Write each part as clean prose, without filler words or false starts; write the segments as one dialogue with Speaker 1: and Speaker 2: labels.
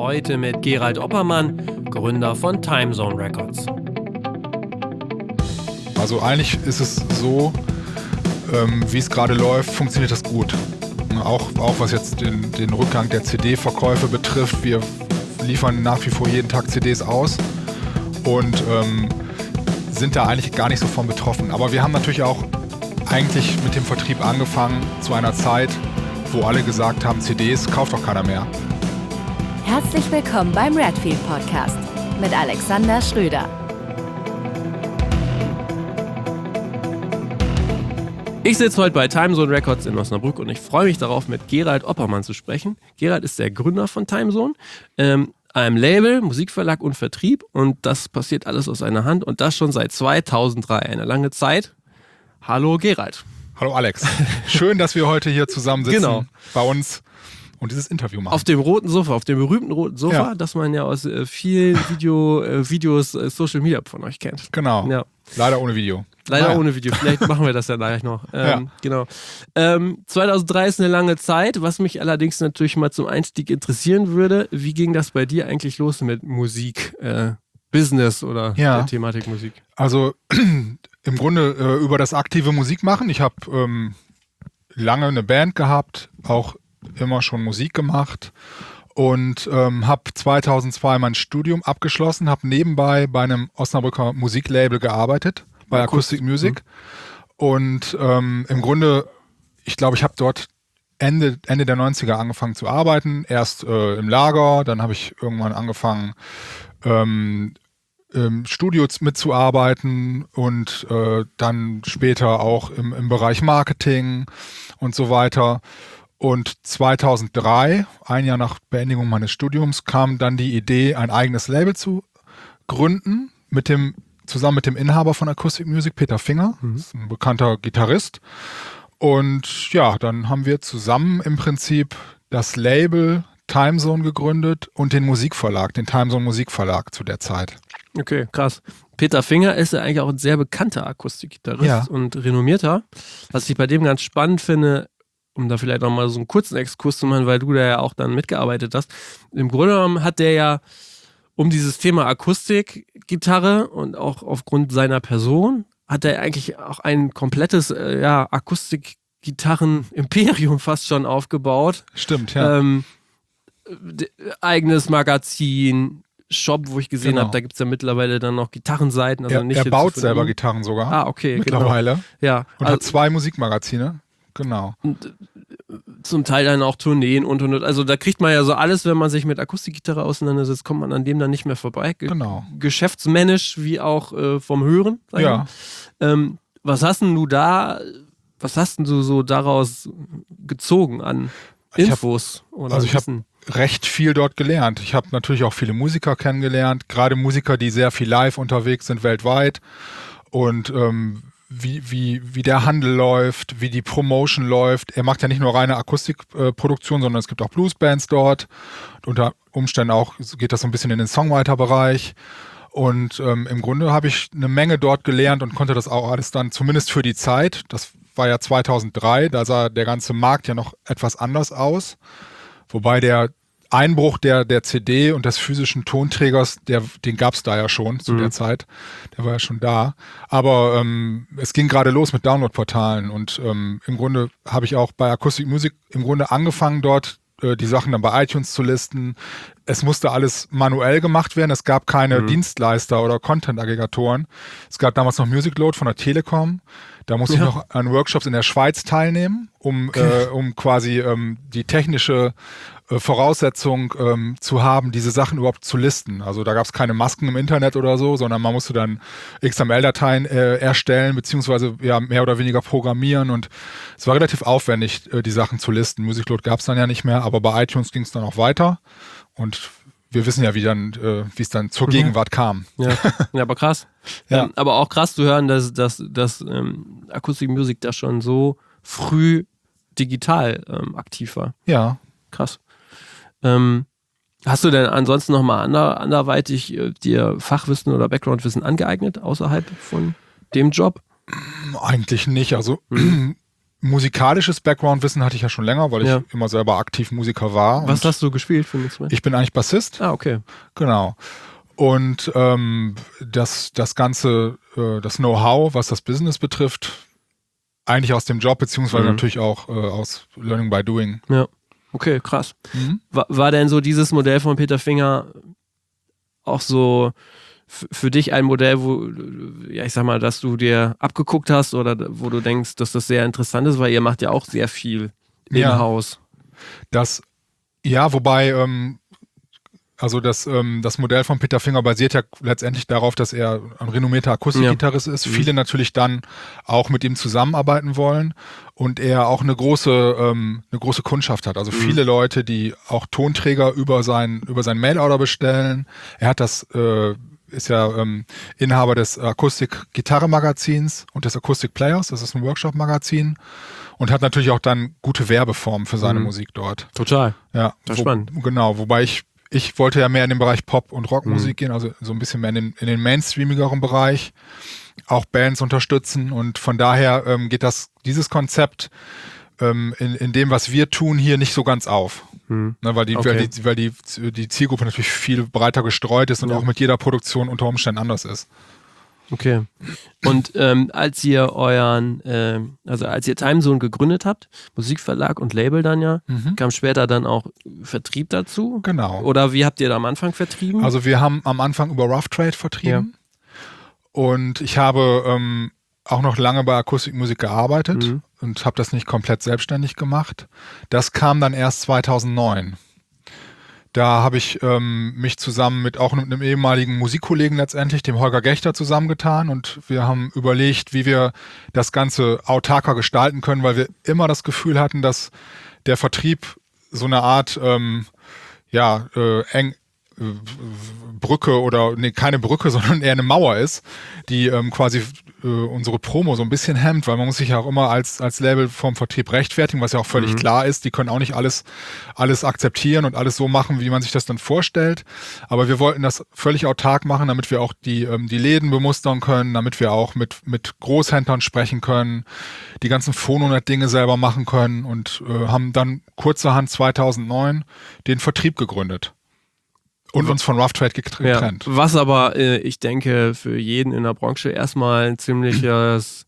Speaker 1: Heute mit Gerald Oppermann, Gründer von Timezone Records.
Speaker 2: Also eigentlich ist es so, wie es gerade läuft, funktioniert das gut. Auch was jetzt den Rückgang der CD-Verkäufe betrifft. Wir liefern nach wie vor jeden Tag CDs aus und sind da eigentlich gar nicht so von betroffen. Aber wir haben natürlich auch eigentlich mit dem Vertrieb angefangen zu einer Zeit, wo alle gesagt haben, CDs kauft doch keiner mehr.
Speaker 3: Herzlich willkommen beim Redfield Podcast mit Alexander Schröder.
Speaker 1: Ich sitze heute bei Timezone Records in Osnabrück und ich freue mich darauf, mit Gerald Oppermann zu sprechen. Gerald ist der Gründer von Timezone, einem Label, Musikverlag und Vertrieb, und das passiert alles aus einer Hand und das schon seit 2003, eine lange Zeit. Hallo Gerald.
Speaker 2: Hallo Alex. Schön, dass wir heute hier zusammensitzen bei uns und dieses Interview machen.
Speaker 1: Auf dem roten Sofa, auf dem berühmten roten Sofa, das man ja aus vielen Videos Social Media von euch kennt.
Speaker 2: Genau. Ja. Leider ohne Video.
Speaker 1: Ohne Video. Vielleicht machen wir das ja gleich noch. Genau. 2003 ist eine lange Zeit, was mich allerdings natürlich mal zum Einstieg interessieren würde. Wie ging das bei dir eigentlich los mit Musik, Business oder der Thematik Musik?
Speaker 2: Also im Grunde über das aktive Musikmachen. Ich habe lange eine Band gehabt, auch immer schon Musik gemacht und habe 2002 mein Studium abgeschlossen, habe nebenbei bei einem Osnabrücker Musiklabel gearbeitet, bei Acoustic Music. Und im Grunde, ich glaube, ich habe dort Ende der 90er angefangen zu arbeiten. Erst im Lager, dann habe ich irgendwann angefangen, Studios mitzuarbeiten und dann später auch im Bereich Marketing und so weiter. Und 2003, ein Jahr nach Beendigung meines Studiums, kam dann die Idee, ein eigenes Label zu gründen, zusammen mit dem Inhaber von Acoustic Music, Peter Finger, ist ein bekannter Gitarrist. Und ja, dann haben wir zusammen im Prinzip das Label Timezone gegründet und den Musikverlag, den Timezone Musikverlag zu der Zeit.
Speaker 1: Okay, krass. Peter Finger ist ja eigentlich auch ein sehr bekannter Akustikgitarrist und renommierter. Was ich bei dem ganz spannend finde, um da vielleicht nochmal so einen kurzen Exkurs zu machen, weil du da ja auch dann mitgearbeitet hast. Im Grunde genommen hat der ja um dieses Thema Akustikgitarre und auch aufgrund seiner Person hat er eigentlich auch ein komplettes Akustikgitarren-Imperium fast schon aufgebaut.
Speaker 2: Stimmt, ja.
Speaker 1: Eigenes Magazin, Shop, wo ich gesehen habe, da gibt es ja mittlerweile dann noch Gitarrenseiten. Also
Speaker 2: er baut selber Gitarren sogar.
Speaker 1: Ah, okay.
Speaker 2: Mittlerweile.
Speaker 1: Genau. Ja.
Speaker 2: Und hat 2 Musikmagazine. Genau.
Speaker 1: Und zum Teil dann auch Tourneen und. Also da kriegt man ja so alles, wenn man sich mit Akustikgitarre auseinandersetzt, kommt man an dem dann nicht mehr vorbei.
Speaker 2: Genau.
Speaker 1: Geschäftsmännisch wie auch vom Hören. Was hast denn du so daraus gezogen an Infos?
Speaker 2: Ich habe recht viel dort gelernt. Ich habe natürlich auch viele Musiker kennengelernt, gerade Musiker, die sehr viel live unterwegs sind weltweit und wie der Handel läuft, wie die Promotion läuft. Er macht ja nicht nur reine Akustikproduktion, sondern es gibt auch Bluesbands dort. Und unter Umständen auch geht das so ein bisschen in den Songwriter-Bereich. Und im Grunde habe ich eine Menge dort gelernt und konnte das auch alles dann, zumindest für die Zeit, das war ja 2003, da sah der ganze Markt ja noch etwas anders aus. Wobei der Einbruch der CD und des physischen Tonträgers, den gab es da ja schon zu der Zeit. Der war ja schon da. Aber es ging gerade los mit Download-Portalen und im Grunde habe ich auch bei Acoustic Music im Grunde angefangen, dort die Sachen dann bei iTunes zu listen. Es musste alles manuell gemacht werden. Es gab keine Dienstleister oder Content-Aggregatoren. Es gab damals noch Musicload von der Telekom. Da musste ich noch an Workshops in der Schweiz teilnehmen, um quasi die technische Voraussetzung zu haben, diese Sachen überhaupt zu listen. Also da gab es keine Masken im Internet oder so, sondern man musste dann XML-Dateien erstellen, beziehungsweise mehr oder weniger programmieren, und es war relativ aufwendig, die Sachen zu listen. Musicload gab es dann ja nicht mehr, aber bei iTunes ging es dann auch weiter, und wir wissen ja, wie es dann zur Gegenwart kam.
Speaker 1: Ja, aber krass.
Speaker 2: Ja.
Speaker 1: Aber auch krass zu hören, dass Acoustic Music da schon so früh digital aktiv war.
Speaker 2: Ja.
Speaker 1: Krass. Hast du denn ansonsten nochmal anderweitig dir Fachwissen oder Backgroundwissen angeeignet, außerhalb von dem Job?
Speaker 2: Eigentlich nicht. Also musikalisches Background-Wissen hatte ich ja schon länger, weil ich immer selber aktiv Musiker war.
Speaker 1: Was hast du gespielt für ein Instrument?
Speaker 2: Ich bin eigentlich Bassist.
Speaker 1: Ah, okay.
Speaker 2: Genau. Und das Ganze, das Know-how, was das Business betrifft, eigentlich aus dem Job, beziehungsweise natürlich auch aus Learning by Doing.
Speaker 1: Ja, okay, krass. War denn so dieses Modell von Peter Finger auch so für dich ein Modell, wo, ja, ich sag mal, dass du dir abgeguckt hast oder wo du denkst, dass das sehr interessant ist, weil ihr macht ja auch sehr viel im Haus.
Speaker 2: Wobei, also das Modell von Peter Finger basiert ja letztendlich darauf, dass er ein renommierter Akustikgitarrist ist. Viele natürlich dann auch mit ihm zusammenarbeiten wollen und er auch eine große Kundschaft hat. Also viele Leute, die auch Tonträger über sein Mailorder bestellen. Er hat ist ja Inhaber des Akustik-Gitarre-Magazins und des Akustik-Players. Das ist ein Workshop-Magazin und hat natürlich auch dann gute Werbeformen für seine Musik dort.
Speaker 1: Total.
Speaker 2: Ja,
Speaker 1: das ist spannend.
Speaker 2: Genau, wobei ich wollte ja mehr in den Bereich Pop- und Rockmusik gehen, also so ein bisschen mehr in den mainstreamigeren Bereich, auch Bands unterstützen und von daher geht dieses Konzept in dem, was wir tun, hier nicht so ganz auf. Ne, weil die Zielgruppe natürlich viel breiter gestreut ist und auch mit jeder Produktion unter Umständen anders ist.
Speaker 1: Okay. Und als ihr als ihr Timezone gegründet habt, Musikverlag und Label dann kam später dann auch Vertrieb dazu?
Speaker 2: Genau.
Speaker 1: Oder wie habt ihr da am Anfang vertrieben?
Speaker 2: Also wir haben am Anfang über Rough Trade vertrieben und ich habe auch noch lange bei Akustikmusik gearbeitet und habe das nicht komplett selbstständig gemacht. Das kam dann erst 2009. Da habe ich mich zusammen mit einem ehemaligen Musikkollegen letztendlich, dem Holger Gechter, zusammengetan und wir haben überlegt, wie wir das Ganze autarker gestalten können, weil wir immer das Gefühl hatten, dass der Vertrieb so eine Art Brücke keine Brücke, sondern eher eine Mauer ist, die quasi unsere Promo so ein bisschen hemmt, weil man muss sich ja auch immer als Label vom Vertrieb rechtfertigen, was ja auch völlig klar ist. Die können auch nicht alles akzeptieren und alles so machen, wie man sich das dann vorstellt. Aber wir wollten das völlig autark machen, damit wir auch die Läden bemustern können, damit wir auch mit Großhändlern sprechen können, die ganzen Phononet-Dinge selber machen können und haben dann kurzerhand 2009 den Vertrieb gegründet. Und uns von Rough Trade getrennt.
Speaker 1: Ja, was aber, ich denke, für jeden in der Branche erstmal ein ziemliches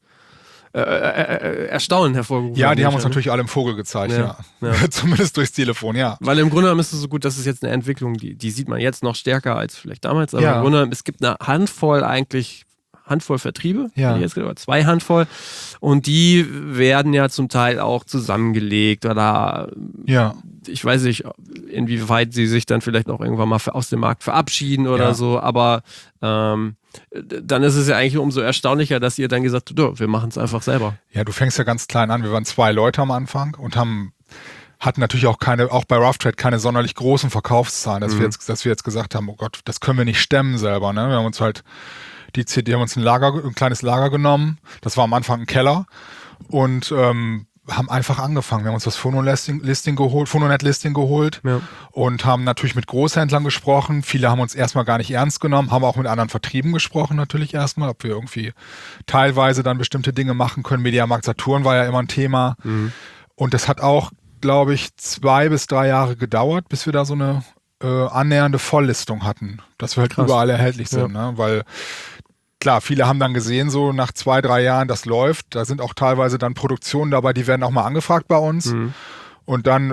Speaker 1: Erstaunen hervorgerufen.
Speaker 2: Ja, die haben uns natürlich alle im Vogel gezeigt, ja. Zumindest durchs Telefon, ja.
Speaker 1: Weil im Grunde genommen ist es so gut, dass es jetzt eine Entwicklung, die sieht man jetzt noch stärker als vielleicht damals, aber im Grunde genommen, es gibt eine Handvoll Vertriebe, jetzt 2 Handvoll und die werden ja zum Teil auch zusammengelegt oder ich weiß nicht, inwieweit sie sich dann vielleicht auch irgendwann mal aus dem Markt verabschieden oder so, aber dann ist es ja eigentlich umso erstaunlicher, dass ihr dann gesagt habt, wir machen es einfach selber.
Speaker 2: Ja, du fängst ja ganz klein an, wir waren 2 Leute am Anfang und hatten natürlich auch bei Rough Trade keine sonderlich großen Verkaufszahlen, dass wir jetzt gesagt haben, oh Gott, das können wir nicht stemmen selber, ne? Wir haben uns halt die haben uns ein kleines Lager genommen. Das war am Anfang ein Keller und haben einfach angefangen. Wir haben uns das Phononet-Listing geholt und haben natürlich mit Großhändlern gesprochen. Viele haben uns erstmal gar nicht ernst genommen, haben auch mit anderen Vertrieben gesprochen natürlich erstmal, ob wir irgendwie teilweise dann bestimmte Dinge machen können. Mediamarkt Saturn war ja immer ein Thema. Und das hat auch, glaube ich, 2 bis 3 Jahre gedauert, bis wir da so eine annähernde Volllistung hatten, dass wir halt überall erhältlich sind, ne? Weil klar, viele haben dann gesehen, so nach 2, 3 Jahren, das läuft. Da sind auch teilweise dann Produktionen dabei, die werden auch mal angefragt bei uns. Und dann,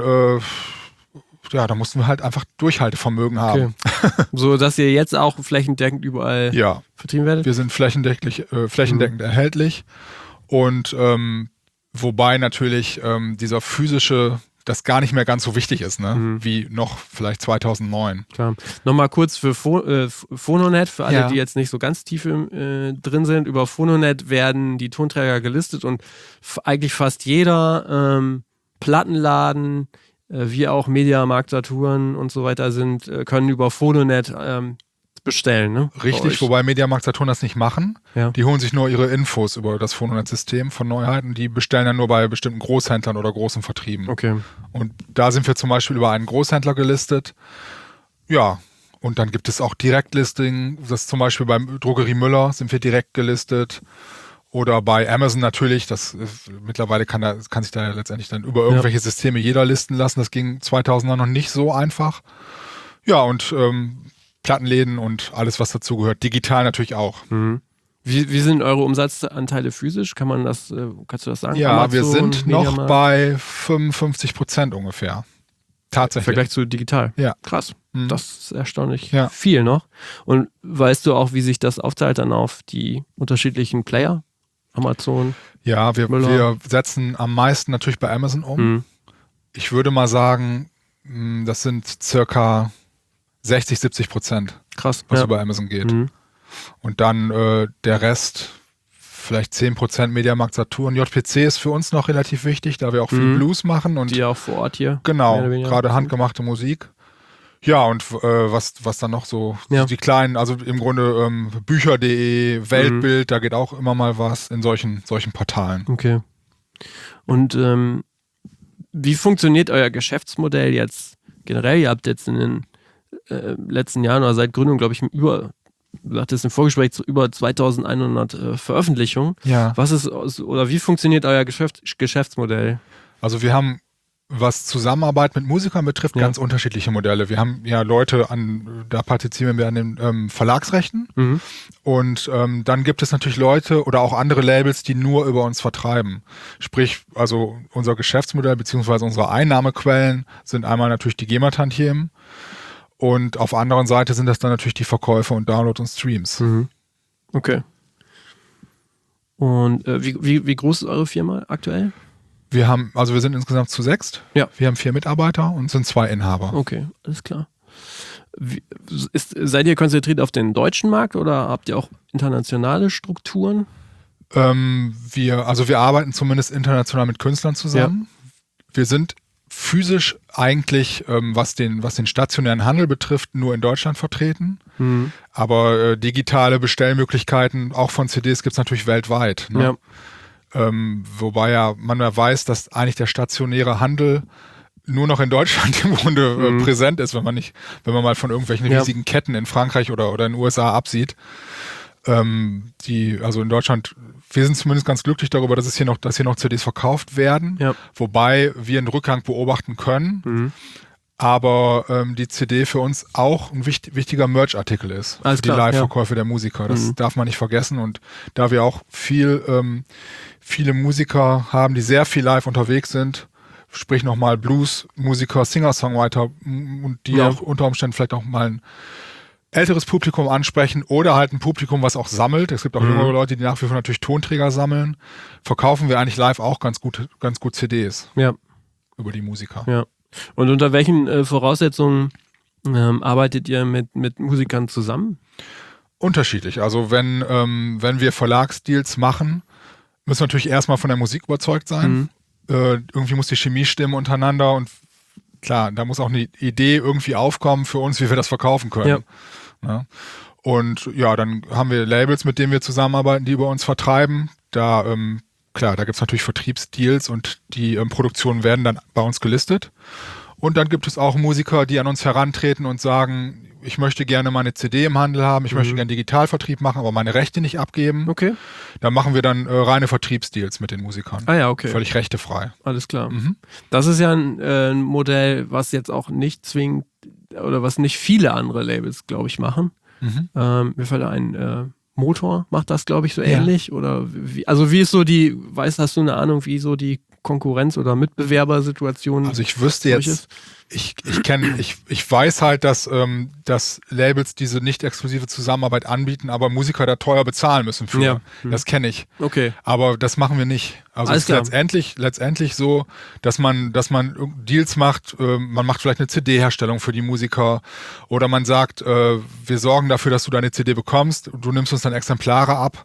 Speaker 2: da mussten wir halt einfach Durchhaltevermögen haben. Okay.
Speaker 1: So, dass ihr jetzt auch flächendeckend überall vertrieben werdet?
Speaker 2: Wir sind flächendeckend erhältlich. Und wobei natürlich dieser physische das gar nicht mehr ganz so wichtig ist, ne? Wie noch vielleicht 2009.
Speaker 1: Klar. Nochmal kurz für Phononet, für alle, die jetzt nicht so ganz tief drin sind. Über Phononet werden die Tonträger gelistet und eigentlich fast jeder Plattenladen, wie auch Mediamarkt Saturn und so weiter können über Phononet bestellen, ne?
Speaker 2: Richtig, wobei Mediamarkt Saturn das nicht machen. Die holen sich nur ihre Infos über das Phononet-System von Neuheiten. Die bestellen dann nur bei bestimmten Großhändlern oder großen Vertrieben.
Speaker 1: Okay.
Speaker 2: Und da sind wir zum Beispiel über einen Großhändler gelistet. Ja, und dann gibt es auch Direktlisting. Das zum Beispiel beim Drogerie Müller sind wir direkt gelistet. Oder bei Amazon natürlich, mittlerweile kann sich da ja letztendlich dann über irgendwelche Systeme jeder listen lassen. Das ging 2000 noch nicht so einfach. Ja, und Plattenläden und alles, was dazugehört. Digital natürlich auch.
Speaker 1: Mhm. Wie sind eure Umsatzanteile physisch? Kannst du das sagen?
Speaker 2: Ja,
Speaker 1: Amazon,
Speaker 2: wir sind noch
Speaker 1: Mediamarkt?
Speaker 2: bei 55% ungefähr. Tatsächlich.
Speaker 1: Im Vergleich zu digital.
Speaker 2: Ja.
Speaker 1: Krass.
Speaker 2: Mhm.
Speaker 1: Das ist erstaunlich
Speaker 2: Ja.
Speaker 1: viel noch. Und weißt du auch, wie sich das aufteilt dann auf die unterschiedlichen Player? Amazon?
Speaker 2: Ja, wir setzen am meisten natürlich bei Amazon um.
Speaker 1: Mhm.
Speaker 2: Ich würde mal sagen, das sind circa 60-70%,
Speaker 1: Krass.
Speaker 2: was über Amazon geht.
Speaker 1: Mhm.
Speaker 2: Und dann der Rest, vielleicht 10% Mediamarkt Saturn. JPC ist für uns noch relativ wichtig, da wir auch viel Blues machen. Und
Speaker 1: die auch vor Ort hier.
Speaker 2: genau,
Speaker 1: mehr oder weniger.
Speaker 2: gerade handgemachte Musik. Ja, und was dann noch so, die kleinen, also im Grunde Bücher.de, Weltbild, da geht auch immer mal was in solchen Portalen.
Speaker 1: Okay. Und wie funktioniert euer Geschäftsmodell jetzt generell? Ihr habt jetzt in den letzten Jahren oder seit Gründung, glaube ich, du hattest im Vorgespräch über 2100 Veröffentlichungen.
Speaker 2: Ja.
Speaker 1: Wie funktioniert euer Geschäftsmodell?
Speaker 2: Also wir haben, was Zusammenarbeit mit Musikern betrifft, ganz unterschiedliche Modelle. Wir haben ja Leute da partizipieren wir an den Verlagsrechten.
Speaker 1: Mhm.
Speaker 2: Und dann gibt es natürlich Leute oder auch andere Labels, die nur über uns vertreiben. Sprich, also unser Geschäftsmodell bzw. unsere Einnahmequellen sind einmal natürlich die GEMA-Tantiemen und auf der anderen Seite sind das dann natürlich die Verkäufe und Download und Streams.
Speaker 1: Mhm. Okay. Und wie groß ist eure Firma aktuell?
Speaker 2: Wir sind insgesamt zu 6.
Speaker 1: Ja.
Speaker 2: Wir haben 4 Mitarbeiter und sind 2 Inhaber.
Speaker 1: Okay, alles klar. Seid ihr konzentriert auf den deutschen Markt oder habt ihr auch internationale Strukturen?
Speaker 2: Wir arbeiten zumindest international mit Künstlern zusammen. Ja. Wir sind physisch eigentlich, was den stationären Handel betrifft, nur in Deutschland vertreten. Mhm. Aber digitale Bestellmöglichkeiten, auch von CDs, gibt es natürlich weltweit. Ne?
Speaker 1: Ja.
Speaker 2: Wobei man ja weiß, dass eigentlich der stationäre Handel nur noch in Deutschland im Grunde präsent ist, wenn man mal von irgendwelchen riesigen Ketten in Frankreich oder in den USA absieht. Also in Deutschland, wir sind zumindest ganz glücklich darüber, dass hier noch CDs verkauft werden, wobei wir einen Rückgang beobachten können. Mhm. Aber die CD für uns auch ein wichtiger Merch-Artikel ist.
Speaker 1: Alles
Speaker 2: für die Live-Verkäufe der Musiker. Das darf man nicht vergessen. Und da wir auch viele Musiker haben, die sehr viel live unterwegs sind, sprich nochmal Blues-Musiker, Singer-Songwriter und die auch unter Umständen vielleicht auch mal ein älteres Publikum ansprechen oder halt ein Publikum, was auch sammelt. Es gibt auch jüngere Leute, die nach wie vor natürlich Tonträger sammeln. Verkaufen wir eigentlich live auch ganz gut CDs.
Speaker 1: Ja.
Speaker 2: Über die Musiker.
Speaker 1: Ja. Und unter welchen Voraussetzungen arbeitet ihr mit Musikern zusammen?
Speaker 2: Unterschiedlich. Also wenn wir Verlagsdeals machen, müssen wir natürlich erstmal von der Musik überzeugt sein. Irgendwie muss die Chemie stimmen untereinander und klar, da muss auch eine Idee irgendwie aufkommen für uns, wie wir das verkaufen können. Ja. Und ja, dann haben wir Labels, mit denen wir zusammenarbeiten, die über uns vertreiben. Da gibt es natürlich Vertriebsdeals und die Produktionen werden dann bei uns gelistet. Und dann gibt es auch Musiker, die an uns herantreten und sagen, ich möchte gerne meine CD im Handel haben, ich möchte gerne Digitalvertrieb machen, aber meine Rechte nicht abgeben.
Speaker 1: Okay.
Speaker 2: Da machen wir dann reine Vertriebsdeals mit den Musikern.
Speaker 1: Ah ja, okay.
Speaker 2: Völlig rechtefrei.
Speaker 1: Alles klar. Das ist ja ein Modell, was jetzt auch nicht zwingend oder was nicht viele andere Labels, glaube ich, machen. Mir fällt ein Motor macht das, glaube ich, so ähnlich. Oder wie ist so hast du eine Ahnung, wie so die Konkurrenz- oder Mitbewerbersituation?
Speaker 2: Also ich wüsste jetzt, ich weiß halt, dass Labels diese nicht exklusive Zusammenarbeit anbieten, aber Musiker da teuer bezahlen müssen für. Ja. Das kenne ich.
Speaker 1: Okay.
Speaker 2: Aber das machen wir nicht. Also es ist letztendlich so, dass man Deals macht, man macht vielleicht eine CD-Herstellung für die Musiker oder man sagt, wir sorgen dafür, dass du deine CD bekommst, du nimmst uns dann Exemplare ab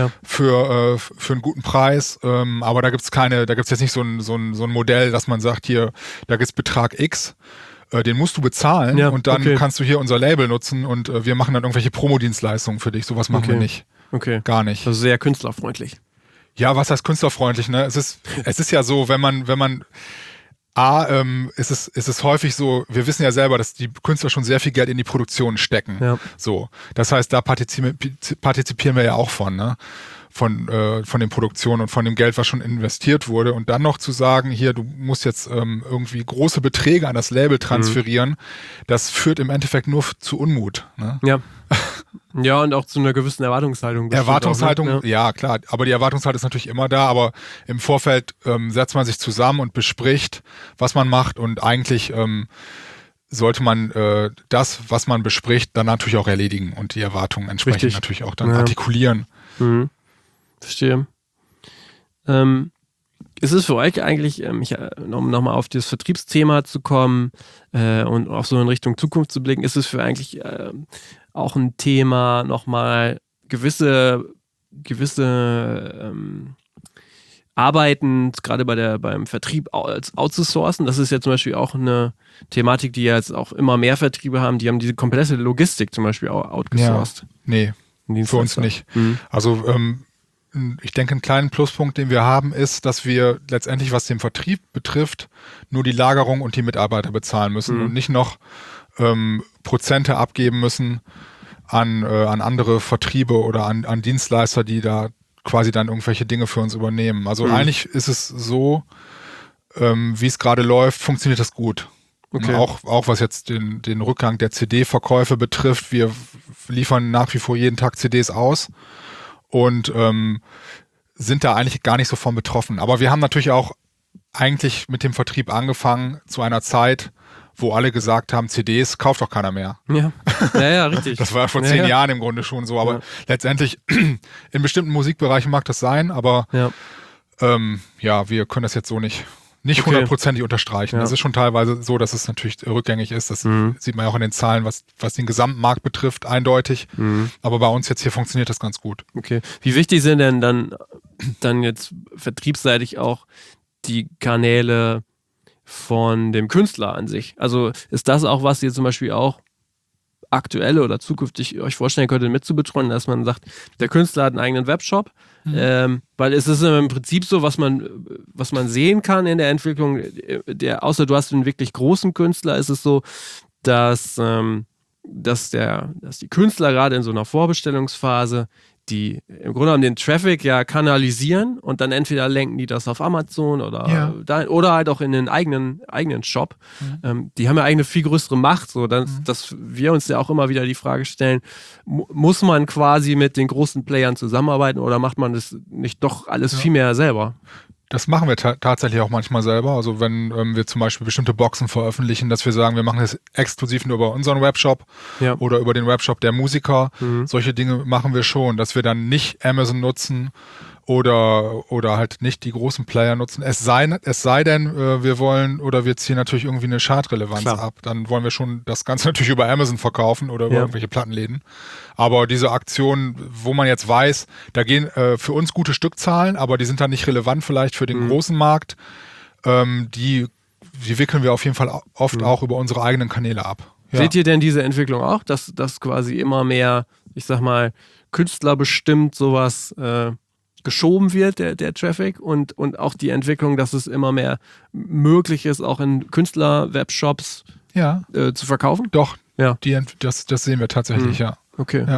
Speaker 2: für einen guten Preis, aber da gibt's jetzt nicht so ein Modell, dass man sagt, hier, da gibt's Betrag X, den musst du bezahlen und dann kannst du hier unser Label nutzen und wir machen dann irgendwelche Promodienstleistungen für dich. Sowas machen wir nicht.
Speaker 1: Okay.
Speaker 2: Gar nicht.
Speaker 1: Also sehr künstlerfreundlich.
Speaker 2: Ja, was heißt künstlerfreundlich, ne? Es ist ja so, wenn man ist es häufig so, wir wissen ja selber, dass die Künstler schon sehr viel Geld in die Produktion stecken. Ja. So. Das heißt, da partizipieren wir ja auch von, ne? von den Produktionen und von dem Geld, was schon investiert wurde. Und dann noch zu sagen, hier, du musst jetzt irgendwie große Beträge an das Label transferieren, das führt im Endeffekt nur zu Unmut. Ne?
Speaker 1: Ja. Ja, und auch zu einer gewissen Erwartungshaltung.
Speaker 2: Erwartungshaltung,
Speaker 1: auch, ne?
Speaker 2: ja klar, aber die Erwartungshaltung ist natürlich immer da, aber im Vorfeld setzt man sich zusammen und bespricht, was man macht, und eigentlich sollte man das, was man bespricht, dann natürlich auch erledigen und die Erwartungen entsprechend natürlich auch dann artikulieren.
Speaker 1: Mhm. Verstehe. Ist es für euch eigentlich, um nochmal auf das Vertriebsthema zu kommen und auch so in Richtung Zukunft zu blicken, ist es für eigentlich auch ein Thema, nochmal gewisse Arbeiten, gerade beim Vertrieb outzusourcen? Das ist ja zum Beispiel auch eine Thematik, die ja jetzt auch immer mehr Vertriebe haben, die haben diese komplette Logistik zum Beispiel auch outgesourced.
Speaker 2: Ja, nee, für uns nicht. Mhm. Also ich denke, einen kleinen Pluspunkt, den wir haben, ist, dass wir letztendlich, was den Vertrieb betrifft, nur die Lagerung und die Mitarbeiter bezahlen müssen und nicht noch Prozente abgeben müssen an andere Vertriebe oder an Dienstleister, die da quasi dann irgendwelche Dinge für uns übernehmen. Also eigentlich ist es so, wie es gerade läuft, funktioniert das gut. Okay. Auch was jetzt den Rückgang der CD-Verkäufe betrifft. Wir liefern nach wie vor jeden Tag CDs aus und sind da eigentlich gar nicht so von betroffen. Aber wir haben natürlich auch eigentlich mit dem Vertrieb angefangen zu einer Zeit, wo alle gesagt haben, CDs kauft doch keiner mehr.
Speaker 1: Ja, richtig.
Speaker 2: Das war vor 10 Jahren im Grunde schon so, aber letztendlich in bestimmten Musikbereichen mag das sein, aber wir können das jetzt so nicht 100%ig unterstreichen. Es ist schon teilweise so, dass es natürlich rückgängig ist. Das sieht man ja auch in den Zahlen, was den Gesamtmarkt betrifft, eindeutig. Aber bei uns jetzt hier funktioniert das ganz gut.
Speaker 1: Okay. Wie wichtig sind denn dann jetzt vertriebsseitig auch die Kanäle von dem Künstler an sich? Also ist das auch, was ihr zum Beispiel auch aktuell oder zukünftig euch vorstellen könntet mitzubetreuen, dass man sagt, der Künstler hat einen eigenen Webshop, weil es ist im Prinzip so, was man sehen kann in der Entwicklung, außer du hast einen wirklich großen Künstler, ist es so, dass die Künstler gerade in so einer Vorbestellungsphase die im Grunde genommen den Traffic ja kanalisieren und dann entweder lenken die das auf Amazon oder halt auch in den eigenen Shop. Die haben ja eigentlich eine viel größere Macht, so dass wir uns ja auch immer wieder die Frage stellen, muss man quasi mit den großen Playern zusammenarbeiten oder macht man das nicht doch alles viel mehr selber?
Speaker 2: Das machen wir tatsächlich auch manchmal selber. Also wenn wir zum Beispiel bestimmte Boxen veröffentlichen, dass wir sagen, wir machen das exklusiv nur über unseren Webshop oder über den Webshop der Musiker. Solche Dinge machen wir schon, dass wir dann nicht Amazon nutzen oder halt nicht die großen Player nutzen. Es sei denn, wir wollen oder wir ziehen natürlich irgendwie eine Chartrelevanz ab. Dann wollen wir schon das Ganze natürlich über Amazon verkaufen oder über irgendwelche Plattenläden. Aber diese Aktionen, wo man jetzt weiß, da gehen für uns gute Stückzahlen, aber die sind dann nicht relevant vielleicht für den großen Markt, die wickeln wir auf jeden Fall oft auch über unsere eigenen Kanäle ab. Ja.
Speaker 1: Seht ihr denn diese Entwicklung auch, dass quasi immer mehr, ich sag mal, künstlerbestimmt sowas geschoben wird, der Traffic und auch die Entwicklung, dass es immer mehr möglich ist, auch in Künstler-Webshops zu verkaufen?
Speaker 2: Doch, das sehen wir tatsächlich, ja.
Speaker 1: Okay.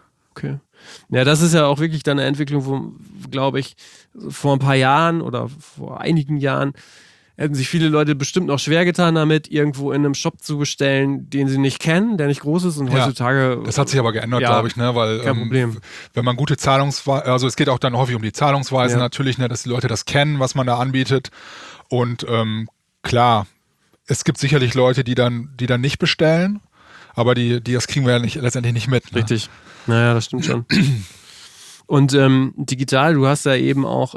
Speaker 1: Ja, das ist ja auch wirklich dann eine Entwicklung, wo, glaube ich, vor ein paar Jahren oder vor einigen Jahren hätten sich viele Leute bestimmt noch schwer getan damit, irgendwo in einem Shop zu bestellen, den sie nicht kennen, der nicht groß ist und heutzutage...
Speaker 2: Das hat sich aber geändert, glaube ich, ne? Weil
Speaker 1: kein Problem.
Speaker 2: Wenn man gute Zahlungsweise, also es geht auch dann häufig um die Zahlungsweise natürlich, ne, dass die Leute das kennen, was man da anbietet und klar, es gibt sicherlich Leute, die dann nicht bestellen, aber das kriegen wir ja letztendlich nicht mit. Ne?
Speaker 1: Richtig, naja, das stimmt schon. Und digital, du hast ja eben auch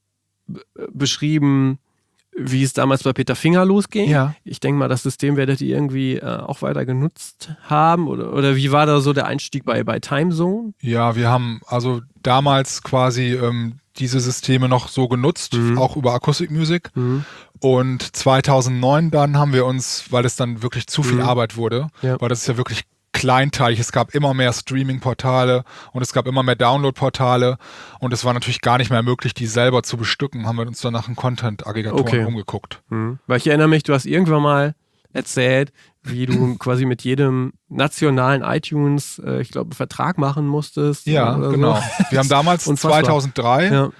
Speaker 1: beschrieben, wie es damals bei Peter Finger losging.
Speaker 2: Ja.
Speaker 1: Ich denke mal, das System werdet ihr irgendwie auch weiter genutzt haben. Oder wie war da so der Einstieg bei Timezone?
Speaker 2: Ja, wir haben also damals quasi diese Systeme noch so genutzt, auch über Acoustic Music. Und 2009 dann haben wir uns, weil es dann wirklich zu viel Arbeit wurde, weil das ist ja wirklich kleinteilig, es gab immer mehr Streaming-Portale und es gab immer mehr Download-Portale und es war natürlich gar nicht mehr möglich, die selber zu bestücken, haben wir uns dann nach einem Content-Aggregatoren umgeguckt.
Speaker 1: Weil ich erinnere mich, du hast irgendwann mal erzählt, wie du quasi mit jedem nationalen iTunes, ich glaube, einen Vertrag machen musstest.
Speaker 2: Ja, genau. So. Wir haben damals 2003,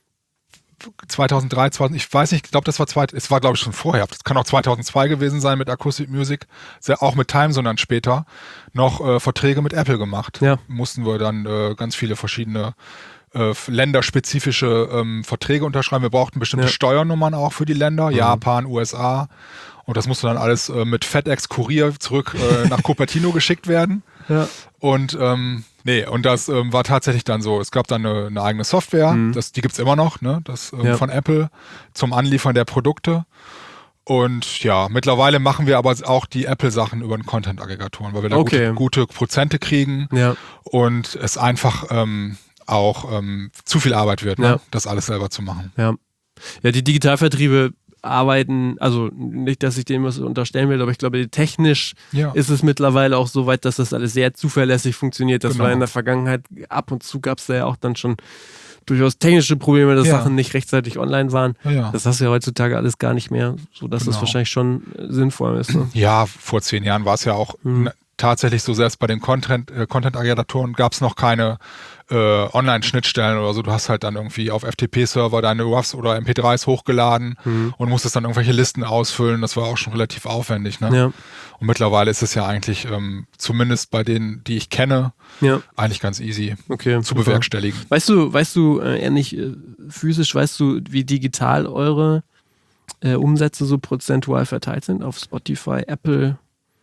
Speaker 2: ich weiß nicht, ich glaube, es war glaube ich schon vorher, das kann auch 2002 gewesen sein mit Acoustic Music, auch mit Timezone dann später, noch Verträge mit Apple gemacht.
Speaker 1: Ja.
Speaker 2: Mussten wir dann ganz viele verschiedene länderspezifische Verträge unterschreiben. Wir brauchten bestimmte Steuernummern auch für die Länder, Japan, USA. Und das musste dann alles mit FedEx-Kurier zurück nach Cupertino geschickt werden.
Speaker 1: Ja.
Speaker 2: Und und das war tatsächlich dann so. Es gab dann eine eigene Software, die gibt es immer noch, ne? Von Apple zum Anliefern der Produkte. Und ja, mittlerweile machen wir aber auch die Apple-Sachen über den Content-Aggregatoren, weil wir da gute Prozente kriegen und es einfach auch zu viel Arbeit wird, ne? Das alles selber zu machen.
Speaker 1: Ja, die Digitalvertriebe arbeiten, also nicht, dass ich dem was unterstellen will, aber ich glaube, technisch ist es mittlerweile auch so weit, dass das alles sehr zuverlässig funktioniert. Das war in der Vergangenheit, ab und zu gab es da ja auch dann schon durchaus technische Probleme, dass Sachen nicht rechtzeitig online waren. Ja. Das hast du ja heutzutage alles gar nicht mehr, sodass das wahrscheinlich schon sinnvoll ist. Ne?
Speaker 2: Ja, vor 10 Jahren war es ja auch tatsächlich so, selbst bei den Content-Aggregatoren gab es noch keine Online-Schnittstellen oder so. Du hast halt dann irgendwie auf FTP-Server deine WAVs oder MP3s hochgeladen und musstest dann irgendwelche Listen ausfüllen. Das war auch schon relativ aufwendig. Ne? Ja. Und mittlerweile ist es ja eigentlich, zumindest bei denen, die ich kenne, eigentlich ganz easy zu bewerkstelligen.
Speaker 1: Weißt du, ähnlich physisch, weißt du, wie digital eure Umsätze so prozentual verteilt sind auf Spotify, Apple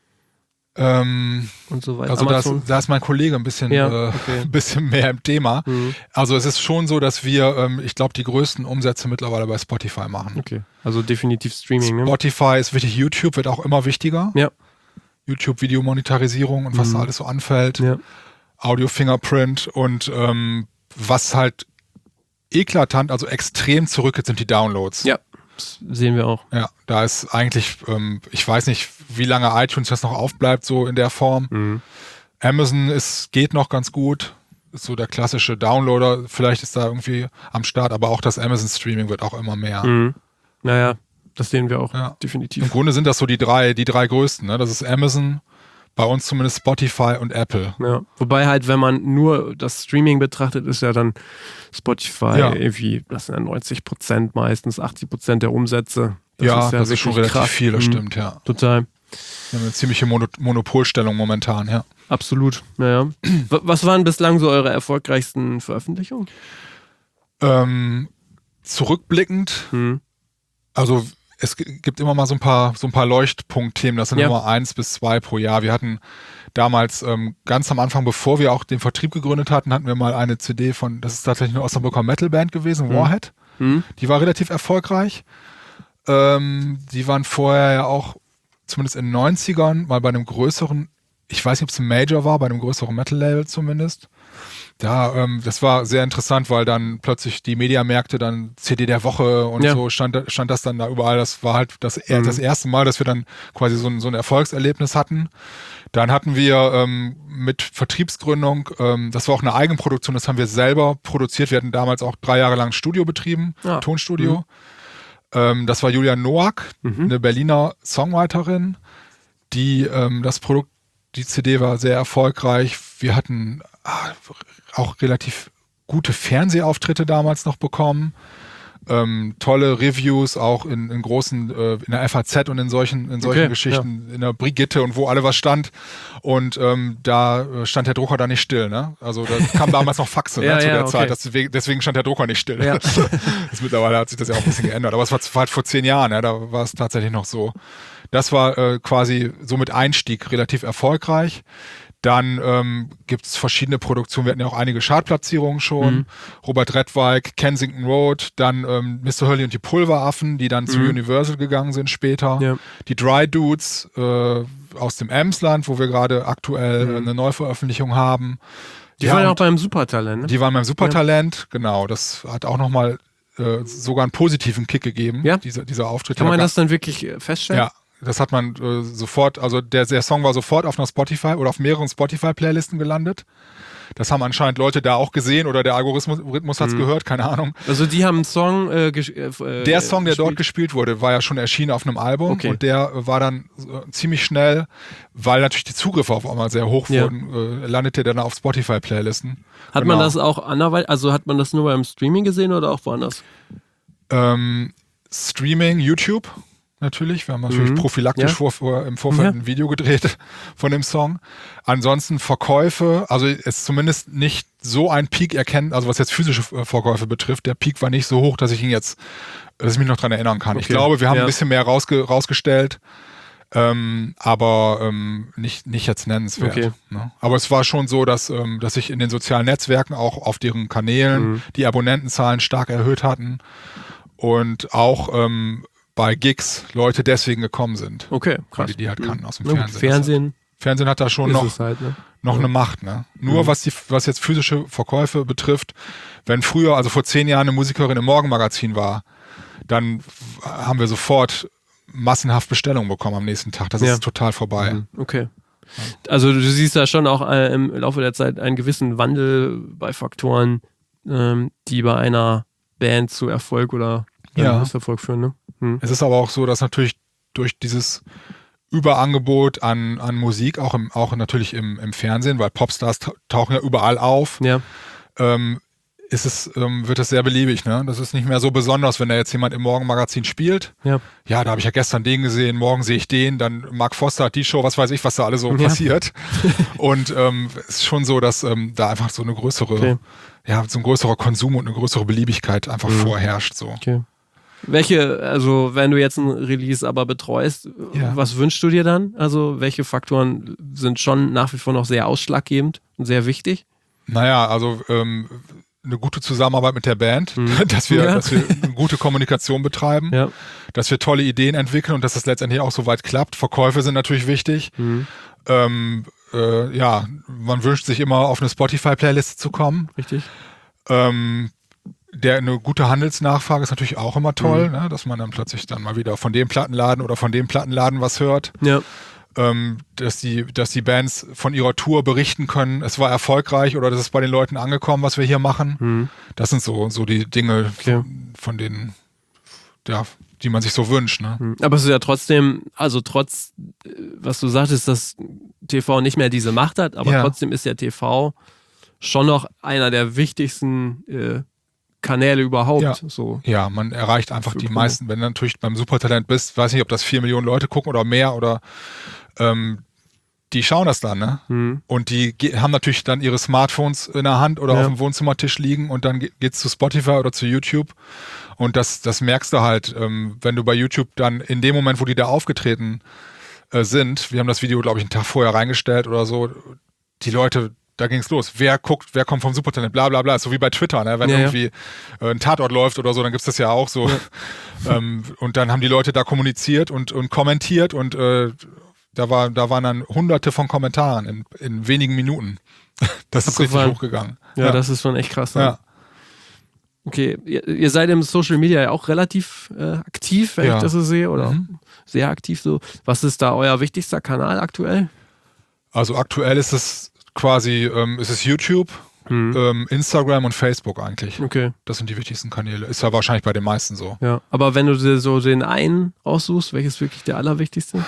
Speaker 1: und so weiter?
Speaker 2: Also da ist mein Kollege ein bisschen, ein bisschen mehr im Thema. Also es ist schon so, dass wir, ich glaube, die größten Umsätze mittlerweile bei Spotify machen.
Speaker 1: Okay, also definitiv Streaming.
Speaker 2: Spotify ist wichtig, YouTube wird auch immer wichtiger. Ja. YouTube-Videomonetarisierung und was da alles so anfällt. Ja. Audio-Fingerprint und was halt eklatant, also extrem zurückgeht, sind die Downloads.
Speaker 1: Ja. Das sehen wir auch.
Speaker 2: Ja, da ist eigentlich, ich weiß nicht, wie lange iTunes das noch aufbleibt, so in der Form. Amazon geht noch ganz gut, ist so der klassische Downloader, vielleicht ist da irgendwie am Start, aber auch das Amazon-Streaming wird auch immer mehr.
Speaker 1: Naja, das sehen wir auch, definitiv.
Speaker 2: Im Grunde sind das so die drei größten, ne? Das ist Amazon, bei uns zumindest Spotify und Apple. Ja,
Speaker 1: wobei halt, wenn man nur das Streaming betrachtet, ist ja dann Spotify irgendwie, das sind ja 90% meistens, 80% der Umsätze.
Speaker 2: Das ist schon relativ krass. Viel, das stimmt, ja.
Speaker 1: Total.
Speaker 2: Wir haben eine ziemliche Monopolstellung momentan, ja.
Speaker 1: Absolut, naja. Was waren bislang so eure erfolgreichsten Veröffentlichungen?
Speaker 2: Zurückblickend, also es gibt immer mal so ein paar Leuchtpunktthemen, das sind immer 1 bis 2 pro Jahr. Wir hatten damals ganz am Anfang, bevor wir auch den Vertrieb gegründet hatten wir mal eine CD das ist tatsächlich eine Osnabrücker Metalband gewesen, Warhead. Die war relativ erfolgreich. Die waren vorher ja auch, zumindest in den 90ern, mal bei einem größeren, ich weiß nicht, ob es ein Major war, bei einem größeren Metal-Label zumindest. Ja, das war sehr interessant, weil dann plötzlich die Mediamärkte dann CD der Woche und so stand das dann da überall. Das war halt das erste Mal, dass wir dann quasi so ein Erfolgserlebnis hatten. Dann hatten wir mit Vertriebsgründung, das war auch eine Eigenproduktion, das haben wir selber produziert. Wir hatten damals auch 3 Jahre lang ein Studio betrieben, Tonstudio. Das war Julia Noack, eine Berliner Songwriterin, die die CD war sehr erfolgreich. Wir hatten auch relativ gute Fernsehauftritte damals noch bekommen. Tolle Reviews auch in großen, in der FAZ und in solchen Geschichten, in der Brigitte und wo alle was stand. Und da stand der Drucker da nicht still, ne? Also da kam damals noch Faxe zu der Zeit. Deswegen stand der Drucker nicht still. Ja. Mittlerweile hat sich das ja auch ein bisschen geändert. Aber es war halt vor 10 Jahren, ja, da war es tatsächlich noch so. Das war quasi so mit Einstieg relativ erfolgreich. Dann gibt es verschiedene Produktionen. Wir hatten ja auch einige Chartplatzierungen schon. Robert Redweig, Kensington Road, dann Mr. Hurley und die Pulveraffen, die dann zu Universal gegangen sind später. Ja. Die Dry Dudes aus dem Emsland, wo wir gerade aktuell eine Neuveröffentlichung haben.
Speaker 1: Die waren ja auch beim Supertalent, ne?
Speaker 2: Die waren beim Supertalent, genau. Das hat auch nochmal sogar einen positiven Kick gegeben, dieser Auftritt.
Speaker 1: Kann man das dann wirklich feststellen?
Speaker 2: Ja. Das hat man sofort, also der Song war sofort auf einer Spotify oder auf mehreren Spotify-Playlisten gelandet. Das haben anscheinend Leute da auch gesehen oder der Algorithmus hat es gehört, keine Ahnung.
Speaker 1: Also die haben einen Song
Speaker 2: der Song, der dort gespielt wurde, war ja schon erschienen auf einem Album und der war dann ziemlich schnell, weil natürlich die Zugriffe auf einmal sehr hoch wurden, landete dann auf Spotify-Playlisten.
Speaker 1: Hat man das auch anderweitig, also hat man das nur beim Streaming gesehen oder auch woanders?
Speaker 2: Streaming, YouTube. Natürlich, wir haben natürlich prophylaktisch im Vorfeld ein Video gedreht von dem Song. Ansonsten Verkäufe, also ist zumindest nicht so ein Peak erkennen, also was jetzt physische Verkäufe betrifft, der Peak war nicht so hoch, dass ich mich noch dran erinnern kann. Ich glaube, wir haben ein bisschen mehr rausgestellt, aber nicht jetzt nennenswert. Ne? Aber es war schon so, dass sich in den sozialen Netzwerken auch auf deren Kanälen die Abonnentenzahlen stark erhöht hatten und auch bei Gigs Leute deswegen gekommen sind.
Speaker 1: Okay, krass.
Speaker 2: Weil die halt kannten aus dem
Speaker 1: Fernsehen.
Speaker 2: Fernsehen hat da schon noch eine Macht. Ne? Nur was jetzt physische Verkäufe betrifft, wenn früher, also vor 10 Jahren eine Musikerin im Morgenmagazin war, dann haben wir sofort massenhaft Bestellungen bekommen am nächsten Tag. Das ist total vorbei.
Speaker 1: Okay. Also du siehst da schon auch im Laufe der Zeit einen gewissen Wandel bei Faktoren, die bei einer Band zu Erfolg oder Misserfolg führen, ne?
Speaker 2: Es ist aber auch so, dass natürlich durch dieses Überangebot an Musik, auch natürlich im Fernsehen, weil Popstars tauchen ja überall auf, wird es sehr beliebig. Ne? Das ist nicht mehr so besonders, wenn da jetzt jemand im Morgenmagazin spielt. Ja, da habe ich ja gestern den gesehen, morgen sehe ich den, dann Mark Foster hat die Show, was weiß ich, was da alles so passiert. Und es ist schon so, dass da einfach so eine größere, so ein größerer Konsum und eine größere Beliebigkeit einfach vorherrscht. So.
Speaker 1: Okay. Also wenn du jetzt ein Release aber betreust, was wünschst du dir dann? Also welche Faktoren sind schon nach wie vor noch sehr ausschlaggebend und sehr wichtig?
Speaker 2: Naja, also eine gute Zusammenarbeit mit der Band, dass wir eine gute Kommunikation betreiben, dass wir tolle Ideen entwickeln und dass es letztendlich auch so weit klappt. Verkäufe sind natürlich wichtig. Man wünscht sich immer auf eine Spotify-Playlist zu kommen.
Speaker 1: Richtig.
Speaker 2: Eine gute Handelsnachfrage ist natürlich auch immer toll, ne? Dass man dann plötzlich dann mal wieder von dem Plattenladen oder von dem Plattenladen was hört. Ja. Dass die Bands von ihrer Tour berichten können, es war erfolgreich oder das ist bei den Leuten angekommen, was wir hier machen. Das sind so die Dinge, von denen, die man sich so wünscht. Ne?
Speaker 1: Aber es ist ja trotzdem, also trotz, was du sagtest, dass TV nicht mehr diese Macht hat, aber trotzdem ist ja TV schon noch einer der wichtigsten Kanäle überhaupt.
Speaker 2: Ja.
Speaker 1: So.
Speaker 2: Ja, man erreicht einfach die meisten. Wenn du natürlich beim Supertalent bist, weiß nicht, ob das 4 Millionen Leute gucken oder mehr oder die schauen das dann, ne? Und die haben natürlich dann ihre Smartphones in der Hand oder auf dem Wohnzimmertisch liegen und dann geht's zu Spotify oder zu YouTube und das merkst du halt, wenn du bei YouTube dann in dem Moment, wo die da aufgetreten sind, wir haben das Video, glaube ich, einen Tag vorher reingestellt oder so, die Leute, da ging's los. Wer kommt vom Supertalent, bla bla bla, so wie bei Twitter, ne? Wenn irgendwie ein Tatort läuft oder so, dann gibt's das ja auch so. Ja. Und dann haben die Leute da kommuniziert und kommentiert und da waren dann hunderte von Kommentaren in wenigen Minuten. Das ist richtig hochgegangen.
Speaker 1: Ja, das ist schon echt krass. Ne? Ja. Okay, ihr seid im Social Media ja auch relativ aktiv, wenn ich das so sehe, oder sehr aktiv so. Was ist da euer wichtigster Kanal aktuell?
Speaker 2: Also aktuell ist es quasi, ist es YouTube, Instagram und Facebook eigentlich. Okay. Das sind die wichtigsten Kanäle. Ist ja wahrscheinlich bei den meisten so.
Speaker 1: Ja, aber wenn du dir so den einen aussuchst, welches wirklich der allerwichtigste?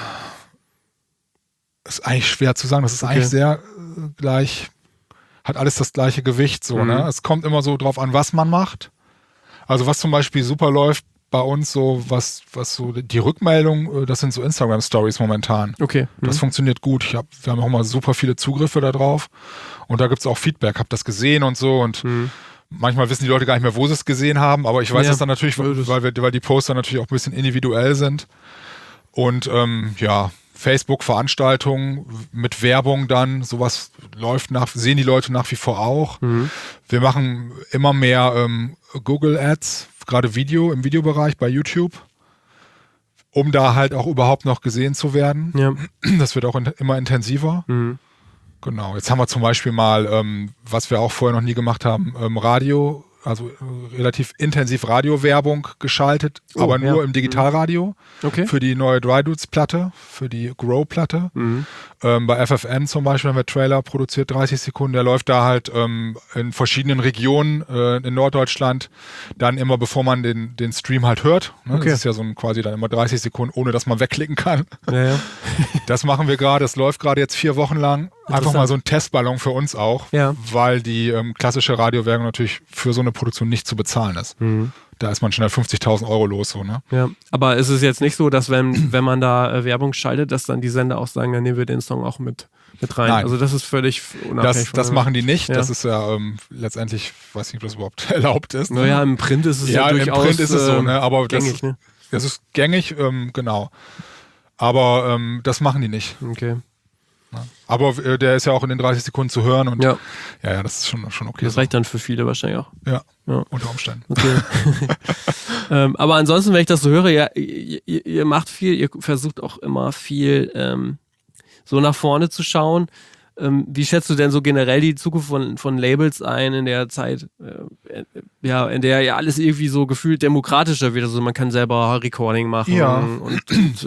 Speaker 2: Ist eigentlich schwer zu sagen. Das ist eigentlich sehr gleich, hat alles das gleiche Gewicht so, ne? Es kommt immer so drauf an, was man macht. Also was zum Beispiel super läuft bei uns, so was so die Rückmeldung, das sind so Instagram-Stories momentan. Okay. Das funktioniert gut. Wir haben auch mal super viele Zugriffe da drauf und da gibt es auch Feedback. Hab das gesehen und so und manchmal wissen die Leute gar nicht mehr, wo sie es gesehen haben, aber ich weiß das dann natürlich, weil die Poster natürlich auch ein bisschen individuell sind. Und Facebook-Veranstaltungen mit Werbung dann, sowas sehen die Leute nach wie vor auch. Wir machen immer mehr Google Ads, gerade im Videobereich bei YouTube, um da halt auch überhaupt noch gesehen zu werden. Ja. Das wird auch immer intensiver. Genau, jetzt haben wir zum Beispiel mal, was wir auch vorher noch nie gemacht haben, Radio relativ intensiv Radiowerbung geschaltet, aber nur im Digitalradio für die neue Dry Dudes Platte, für die Grow-Platte. Bei FFN zum Beispiel haben wir Trailer produziert, 30 Sekunden, der läuft da halt in verschiedenen Regionen in Norddeutschland, dann immer bevor man den Stream halt hört. Ne? Das ist ja so quasi dann immer 30 Sekunden, ohne dass man wegklicken kann. Ja. Das machen wir gerade, das läuft gerade jetzt 4 Wochen lang. Einfach mal so ein Testballon für uns auch, weil die klassische Radiowerbung natürlich für so eine Produktion nicht zu bezahlen ist. Da ist man schnell 50.000 Euro los. So, ne?
Speaker 1: Ja, aber ist es jetzt nicht so, dass wenn man da Werbung schaltet, dass dann die Sender auch sagen, dann nehmen wir den Song auch mit rein? Nein. Also das ist völlig unabhängig.
Speaker 2: Das machen die nicht. Ja. Das ist ja letztendlich, weiß nicht, ob das überhaupt erlaubt ist. Ne?
Speaker 1: Naja, im Print ist es ja durchaus
Speaker 2: im Print ist es so, ne? Aber
Speaker 1: gängig.
Speaker 2: Das ist gängig, genau. Aber das machen die nicht.
Speaker 1: Okay.
Speaker 2: Aber der ist ja auch in den 30 Sekunden zu hören und ja, das ist schon okay.
Speaker 1: Das reicht dann für viele wahrscheinlich auch.
Speaker 2: Ja. Unter Umständen.
Speaker 1: Okay. Aber ansonsten, wenn ich das so höre, ihr macht viel, ihr versucht auch immer viel so nach vorne zu schauen. Wie schätzt du denn so generell die Zukunft von Labels ein in der Zeit, in der ja alles irgendwie so gefühlt demokratischer wird? Also man kann selber Recording machen und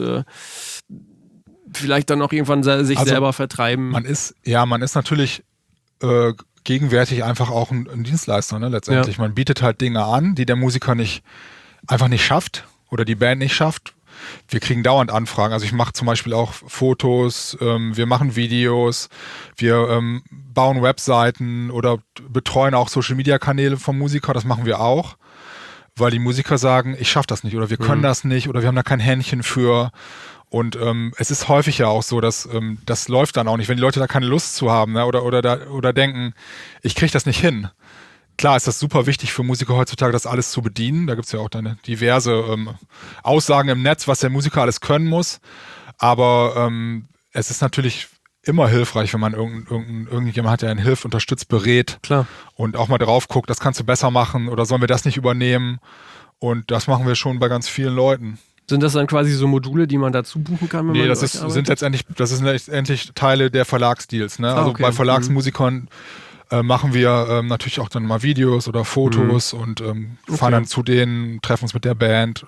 Speaker 1: vielleicht dann auch irgendwann sich selber vertreiben.
Speaker 2: Man ist natürlich gegenwärtig einfach auch ein Dienstleister, ne, letztendlich. Man bietet halt Dinge an, die der Musiker einfach nicht schafft oder die Band nicht schafft. Wir kriegen dauernd Anfragen. Also ich mache zum Beispiel auch Fotos, wir machen Videos, wir bauen Webseiten oder betreuen auch Social-Media-Kanäle vom Musiker. Das machen wir auch, weil die Musiker sagen, ich schaffe das nicht oder wir können das nicht oder wir haben da kein Händchen für. Und es ist häufig ja auch so, dass das läuft dann auch nicht, wenn die Leute da keine Lust zu haben, ne? oder denken, ich kriege das nicht hin. Klar ist das super wichtig für Musiker heutzutage, das alles zu bedienen. Da gibt es ja auch dann diverse Aussagen im Netz, was der Musiker alles können muss. Aber es ist natürlich immer hilfreich, wenn man irgendjemand hat, der einen hilft, unterstützt, berät.
Speaker 1: Klar.
Speaker 2: Und auch mal drauf guckt, das kannst du besser machen oder sollen wir das nicht übernehmen? Und das machen wir schon bei ganz vielen Leuten.
Speaker 1: Sind das dann quasi so Module, die man dazu buchen kann?
Speaker 2: Nee, das sind letztendlich Teile der Verlagsdeals. Ne? Also bei Verlagsmusikern machen wir natürlich auch dann mal Videos oder Fotos und fahren dann zu denen, treffen uns mit der Band,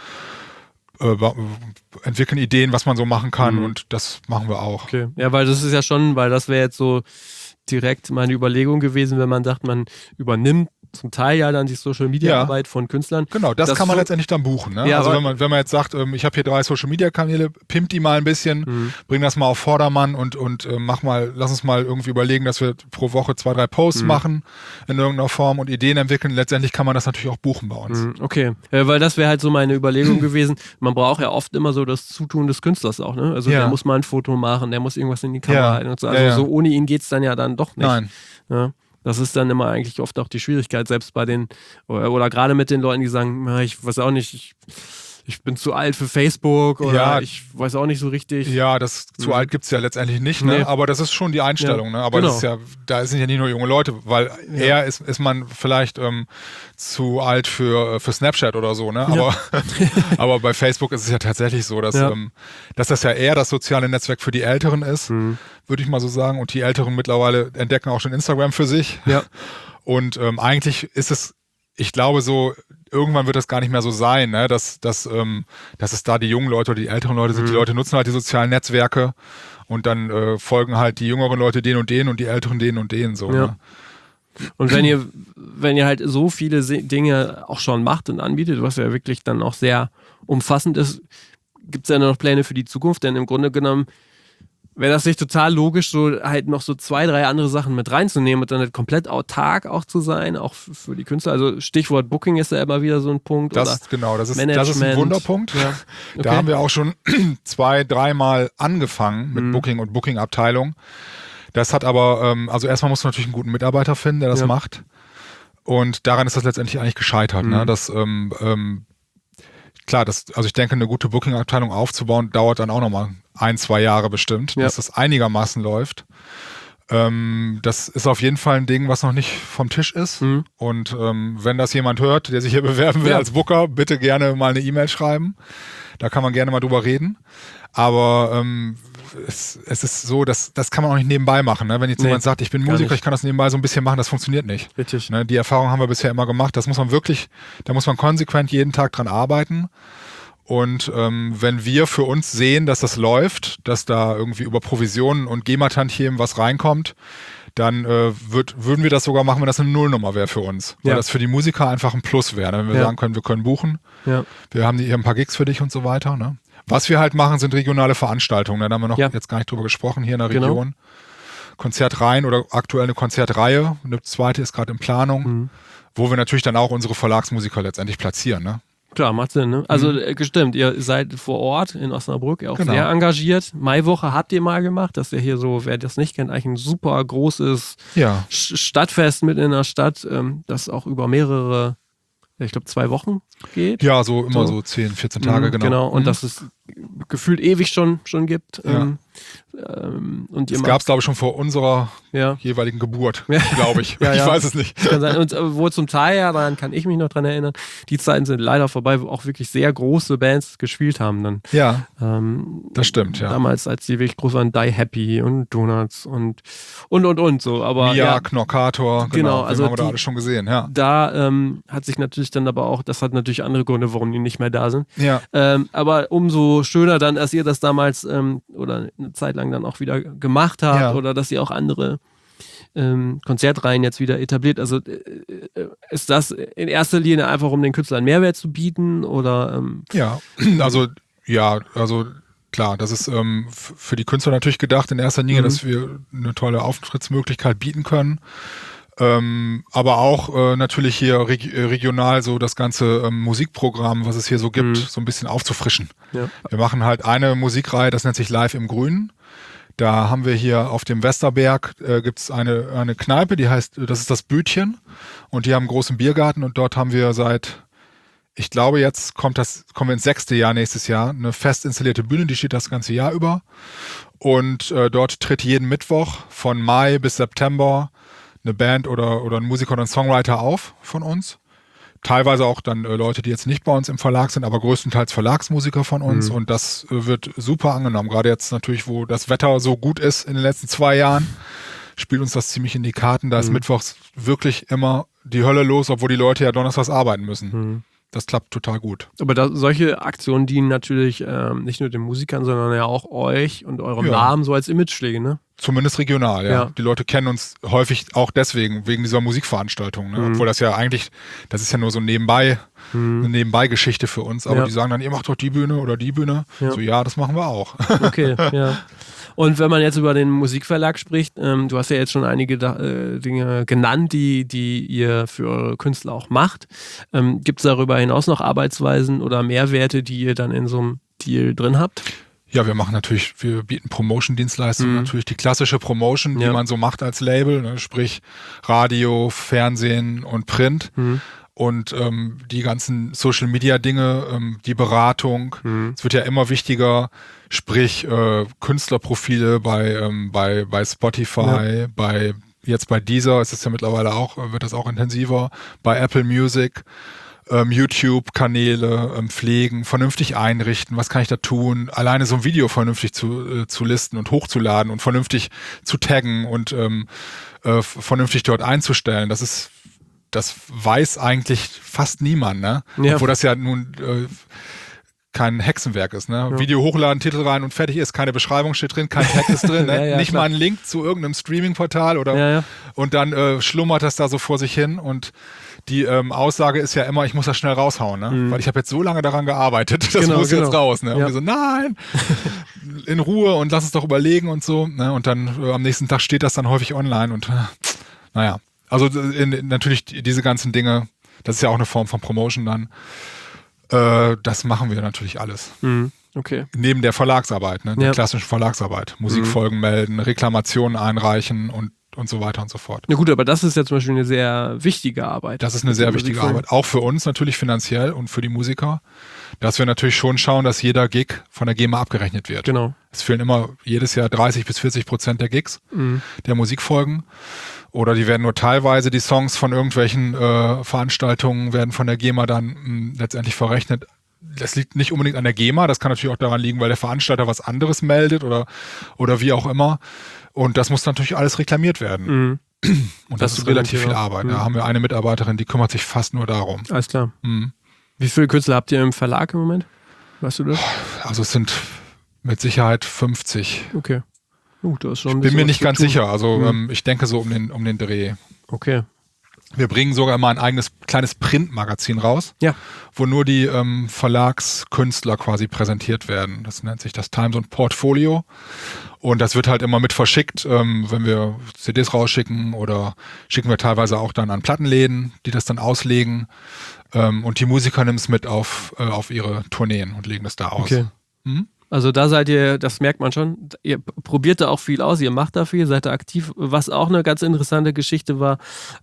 Speaker 2: entwickeln Ideen, was man so machen kann und das machen wir auch.
Speaker 1: Okay. Ja, weil das ist ja schon, weil das wäre jetzt so direkt meine Überlegung gewesen, wenn man sagt, man übernimmt zum Teil ja dann die Social-Media-Arbeit von Künstlern.
Speaker 2: Genau, das kann man letztendlich dann buchen. Ne?
Speaker 1: Ja,
Speaker 2: also wenn man jetzt sagt, ich habe hier 3 Social-Media-Kanäle, pimp die mal ein bisschen, bring das mal auf Vordermann und lass uns mal irgendwie überlegen, dass wir pro Woche 2, 3 Posts machen in irgendeiner Form und Ideen entwickeln. Letztendlich kann man das natürlich auch buchen bei uns.
Speaker 1: Okay, weil das wäre halt so meine Überlegung gewesen. Man braucht ja oft immer so das Zutun des Künstlers auch. Ne? Also der muss mal ein Foto machen, der muss irgendwas in die Kamera halten und so. Also so ohne ihn geht es dann ja dann doch nicht.
Speaker 2: Nein.
Speaker 1: Ja. Das ist dann immer eigentlich oft auch die Schwierigkeit, selbst bei den, oder gerade mit den Leuten, die sagen, ich weiß auch nicht, ich bin zu alt für Facebook oder ich weiß auch nicht so richtig.
Speaker 2: Ja, das zu alt gibt es ja letztendlich nicht, ne? Aber das ist schon die Einstellung. Ne? Aber das ist da sind ja nicht nur junge Leute, weil eher ist man vielleicht zu alt für Snapchat oder so. Ne? Aber bei Facebook ist es ja tatsächlich so, dass das ja eher das soziale Netzwerk für die Älteren ist, würde ich mal so sagen. Und die Älteren mittlerweile entdecken auch schon Instagram für sich.
Speaker 1: Ja.
Speaker 2: Und eigentlich ist es, ich glaube so, irgendwann wird das gar nicht mehr so sein, ne? dass es da die jungen Leute oder die älteren Leute sind. Die Leute nutzen halt die sozialen Netzwerke und dann folgen halt die jüngeren Leute den und den und die älteren den und den so.
Speaker 1: Ja.
Speaker 2: Ne?
Speaker 1: Und wenn ihr halt so viele Dinge auch schon macht und anbietet, was ja wirklich dann auch sehr umfassend ist, gibt es ja noch Pläne für die Zukunft? Denn im Grunde genommen wäre das nicht total logisch, so halt noch so 2, 3 andere Sachen mit reinzunehmen und dann halt komplett autark auch zu sein, auch für die Künstler. Also Stichwort Booking ist ja immer wieder so ein Punkt.
Speaker 2: Das ist ein Wunderpunkt. Ja. Okay. Da haben wir auch schon 2, 3 Mal angefangen mit Booking und Booking-Abteilung. Das hat aber, also erstmal muss man natürlich einen guten Mitarbeiter finden, der das macht. Und daran ist das letztendlich eigentlich gescheitert. Ne? Das, klar, also ich denke, eine gute Booking-Abteilung aufzubauen, dauert dann auch nochmal 1, 2 Jahre bestimmt, dass das einigermaßen läuft. Das ist auf jeden Fall ein Ding, was noch nicht vom Tisch ist. Und wenn das jemand hört, der sich hier bewerben will als Booker, bitte gerne mal eine E-Mail schreiben. Da kann man gerne mal drüber reden. Aber es ist so, das kann man auch nicht nebenbei machen. Ne? Wenn jetzt jemand sagt, ich bin Musiker, ich kann das nebenbei so ein bisschen machen, das funktioniert nicht.
Speaker 1: Richtig.
Speaker 2: Ne? Die Erfahrung haben wir bisher immer gemacht. Da muss man konsequent jeden Tag dran arbeiten. Und wenn wir für uns sehen, dass das läuft, dass da irgendwie über Provisionen und GEMA-Tantiemen was reinkommt, dann würden wir das sogar machen, wenn das eine Nullnummer wäre für uns. Weil das für die Musiker einfach ein Plus wäre. Ne? Wenn wir sagen können, wir können buchen, wir haben hier ein paar Gigs für dich und so weiter. Ne? Was wir halt machen, sind regionale Veranstaltungen. Da haben wir noch jetzt gar nicht drüber gesprochen hier in der Region. Konzertreihen oder aktuell eine Konzertreihe. Eine zweite ist gerade in Planung, wo wir natürlich dann auch unsere Verlagsmusiker letztendlich platzieren. Ne?
Speaker 1: Klar, macht Sinn, ne? Also stimmt, ihr seid vor Ort in Osnabrück auch sehr engagiert. Maiwoche habt ihr mal gemacht, das ist ja hier so, wer das nicht kennt, eigentlich ein super großes Stadtfest mitten in der Stadt, das auch über mehrere, ich glaube 2 Wochen geht.
Speaker 2: Ja, so immer so 10, 14 Tage, genau.
Speaker 1: Genau, und dass es gefühlt ewig schon gibt. Und
Speaker 2: das gab es, glaube ich, schon vor unserer jeweiligen Geburt, glaube ich. Ich weiß es nicht.
Speaker 1: Kann sein. Und wo zum Teil, daran kann ich mich noch dran erinnern, die Zeiten sind leider vorbei, wo auch wirklich sehr große Bands gespielt haben dann.
Speaker 2: Ja, das stimmt, ja.
Speaker 1: Damals, als die wirklich groß waren, Die Happy und Donuts und so. Aber
Speaker 2: Mia, Knockator,
Speaker 1: genau, also
Speaker 2: haben wir da alles schon gesehen, ja.
Speaker 1: Da hat sich natürlich dann aber auch, das hat natürlich andere Gründe, warum die nicht mehr da sind.
Speaker 2: Ja.
Speaker 1: Aber umso schöner dann, dass ihr das damals oder eine Zeit lang dann auch wieder gemacht habt oder dass ihr auch andere Konzertreihen jetzt wieder etabliert. Also ist das in erster Linie einfach, um den Künstlern einen Mehrwert zu bieten oder?
Speaker 2: Also klar, das ist für die Künstler natürlich gedacht in erster Linie, dass wir eine tolle Auftrittsmöglichkeit bieten können. Aber auch natürlich hier regional so das ganze Musikprogramm, was es hier so gibt, so ein bisschen aufzufrischen. Ja. Wir machen halt eine Musikreihe, das nennt sich Live im Grünen. Da haben wir hier auf dem Westerberg gibt es eine Kneipe, die heißt, das ist das Bütchen, und die haben einen großen Biergarten, und dort haben wir seit, ich glaube jetzt kommen wir ins 6. Jahr nächstes Jahr, eine fest installierte Bühne, die steht das ganze Jahr über, und dort tritt jeden Mittwoch von Mai bis September eine Band oder ein Musiker oder ein Songwriter auf von uns. Teilweise auch dann Leute, die jetzt nicht bei uns im Verlag sind, aber größtenteils Verlagsmusiker von uns, und das wird super angenommen. Gerade jetzt natürlich, wo das Wetter so gut ist in den letzten 2 Jahren, spielt uns das ziemlich in die Karten. Da ist mittwochs wirklich immer die Hölle los, obwohl die Leute ja donnerstags arbeiten müssen. Das klappt total gut.
Speaker 1: Aber solche Aktionen dienen natürlich nicht nur den Musikern, sondern ja auch euch und eurem Namen so als Imageschläge, ne?
Speaker 2: Zumindest regional, ja. Die Leute kennen uns häufig auch deswegen, wegen dieser Musikveranstaltung. Ne? Obwohl das ja eigentlich, das ist ja nur so eine Nebenbei-Geschichte für uns. Aber die sagen dann, ihr macht doch die Bühne oder die Bühne. Ja. So, ja, das machen wir auch.
Speaker 1: Okay, ja. Und wenn man jetzt über den Musikverlag spricht, du hast ja jetzt schon einige Dinge genannt, die ihr für eure Künstler auch macht. Gibt es darüber hinaus noch Arbeitsweisen oder Mehrwerte, die ihr dann in so einem Deal drin habt?
Speaker 2: Ja, wir bieten Promotion-Dienstleistungen, natürlich die klassische Promotion, die man so macht als Label, ne? Sprich Radio, Fernsehen und Print. Und die ganzen Social-Media-Dinge, die Beratung. Es wird ja immer wichtiger, sprich Künstlerprofile bei Spotify, jetzt bei Deezer ist es ja mittlerweile auch, wird das auch intensiver, bei Apple Music, YouTube-Kanäle pflegen, vernünftig einrichten, was kann ich da tun, alleine so ein Video vernünftig zu listen und hochzuladen und vernünftig zu taggen und vernünftig dort einzustellen. Das weiß eigentlich fast niemand, ne? Ja. Obwohl das ja nun kein Hexenwerk ist, ne? Ja. Video hochladen, Titel rein und fertig ist, keine Beschreibung steht drin, kein Tag ist drin, ne? Nicht klar. Mal ein Link zu irgendeinem Streaming-Portal oder und dann schlummert das da so vor sich hin, und die Aussage ist ja immer, ich muss das schnell raushauen, ne? Weil ich habe jetzt so lange daran gearbeitet, das muss jetzt raus, ne? Und wir so, nein, in Ruhe und lass uns doch überlegen und so, ne? Und dann am nächsten Tag steht das dann häufig online und naja. Also natürlich diese ganzen Dinge, das ist ja auch eine Form von Promotion dann, das machen wir natürlich alles.
Speaker 1: Okay.
Speaker 2: Neben der Verlagsarbeit, ne? Der klassischen Verlagsarbeit. Musikfolgen melden, Reklamationen einreichen und so weiter und so fort.
Speaker 1: Na gut, aber das ist ja zum Beispiel eine sehr wichtige Arbeit.
Speaker 2: Das ist eine sehr wichtige Arbeit, auch für uns natürlich finanziell und für die Musiker, dass wir natürlich schon schauen, dass jeder Gig von der GEMA abgerechnet wird.
Speaker 1: Genau.
Speaker 2: Es fehlen immer jedes Jahr 30-40% der Gigs, der Musikfolgen. Oder die werden nur teilweise, die Songs von irgendwelchen Veranstaltungen werden von der GEMA dann letztendlich verrechnet. das liegt nicht unbedingt an der GEMA, das kann natürlich auch daran liegen, weil der Veranstalter was anderes meldet oder wie auch immer. Und das muss natürlich alles reklamiert werden. Und das ist relativ viel Arbeit. Da haben wir eine Mitarbeiterin, die kümmert sich fast nur darum.
Speaker 1: Alles klar. Wie viele Künstler habt ihr im Verlag im Moment? Weißt du das?
Speaker 2: Also es sind mit Sicherheit 50.
Speaker 1: Okay. Das ist schon
Speaker 2: ich bin mir nicht ganz sicher. Also ich denke so um den Dreh.
Speaker 1: Okay.
Speaker 2: Wir bringen sogar mal ein eigenes kleines Printmagazin raus, wo nur die Verlagskünstler quasi präsentiert werden. Das nennt sich das Times und Portfolio. Und das wird halt immer mit verschickt, wenn wir CDs rausschicken, oder schicken wir teilweise auch dann an Plattenläden, die das dann auslegen. Und die Musiker nehmen es mit auf ihre Tourneen und legen das da aus.
Speaker 1: Okay. Also da seid ihr, das merkt man schon, ihr probiert da auch viel aus, ihr macht da viel, seid da aktiv. Was auch eine ganz interessante Geschichte war,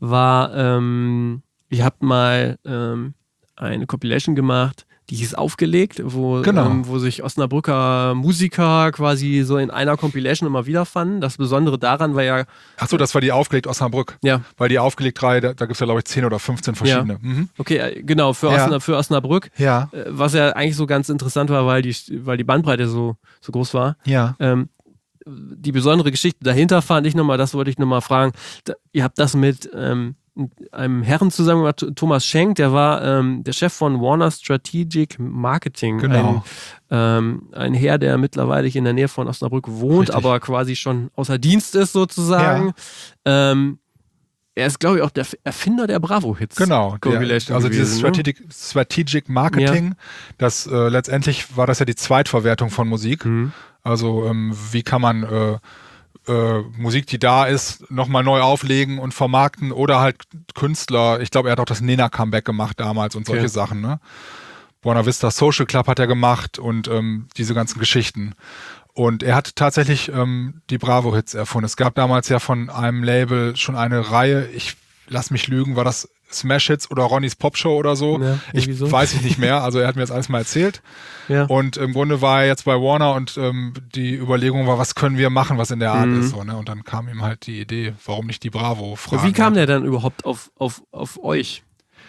Speaker 1: ihr habt mal eine Compilation gemacht, die hieß Aufgelegt, wo sich Osnabrücker Musiker quasi so in einer Compilation immer wiederfanden. Das Besondere daran war ja...
Speaker 2: Achso, das war die Aufgelegt Osnabrück.
Speaker 1: Ja.
Speaker 2: Weil die Aufgelegt-Reihe, da gibt es ja glaube ich 10 oder 15 verschiedene.
Speaker 1: Ja. Okay, genau, für Osnabrück.
Speaker 2: Ja.
Speaker 1: Was ja eigentlich so ganz interessant war, weil die Bandbreite so groß war.
Speaker 2: Ja.
Speaker 1: Die besondere Geschichte dahinter fand ich nochmal, das wollte ich nochmal fragen. Ihr habt das mit einem Herren zusammen gemacht, Thomas Schenk, der war der Chef von Warner Strategic Marketing.
Speaker 2: Genau.
Speaker 1: Ein Herr, der mittlerweile in der Nähe von Osnabrück wohnt, aber quasi schon außer Dienst ist sozusagen. Ja. Er ist, glaube ich, auch der Erfinder der Bravo-Hits.
Speaker 2: Genau. Dieses Strategic Marketing, das letztendlich war das ja die Zweitverwertung von Musik. Also wie kann man Musik, die da ist, nochmal neu auflegen und vermarkten, oder halt Künstler. Ich glaube, er hat auch das Nena-Comeback gemacht damals und solche Sachen. Ne? Buena Vista Social Club hat er gemacht und diese ganzen Geschichten. Und er hat tatsächlich die Bravo-Hits erfunden. Es gab damals ja von einem Label schon eine Reihe, ich lass mich lügen, war das Smash Hits oder Ronnys Popshow oder so?
Speaker 1: Ja,
Speaker 2: weiß ich nicht mehr. Also er hat mir das alles mal erzählt. Ja. Und im Grunde war er jetzt bei Warner und die Überlegung war, was können wir machen, was in der Art ist. So, ne? Und dann kam ihm halt die Idee, warum nicht die Bravo fragen.
Speaker 1: Wie kam der dann überhaupt auf euch?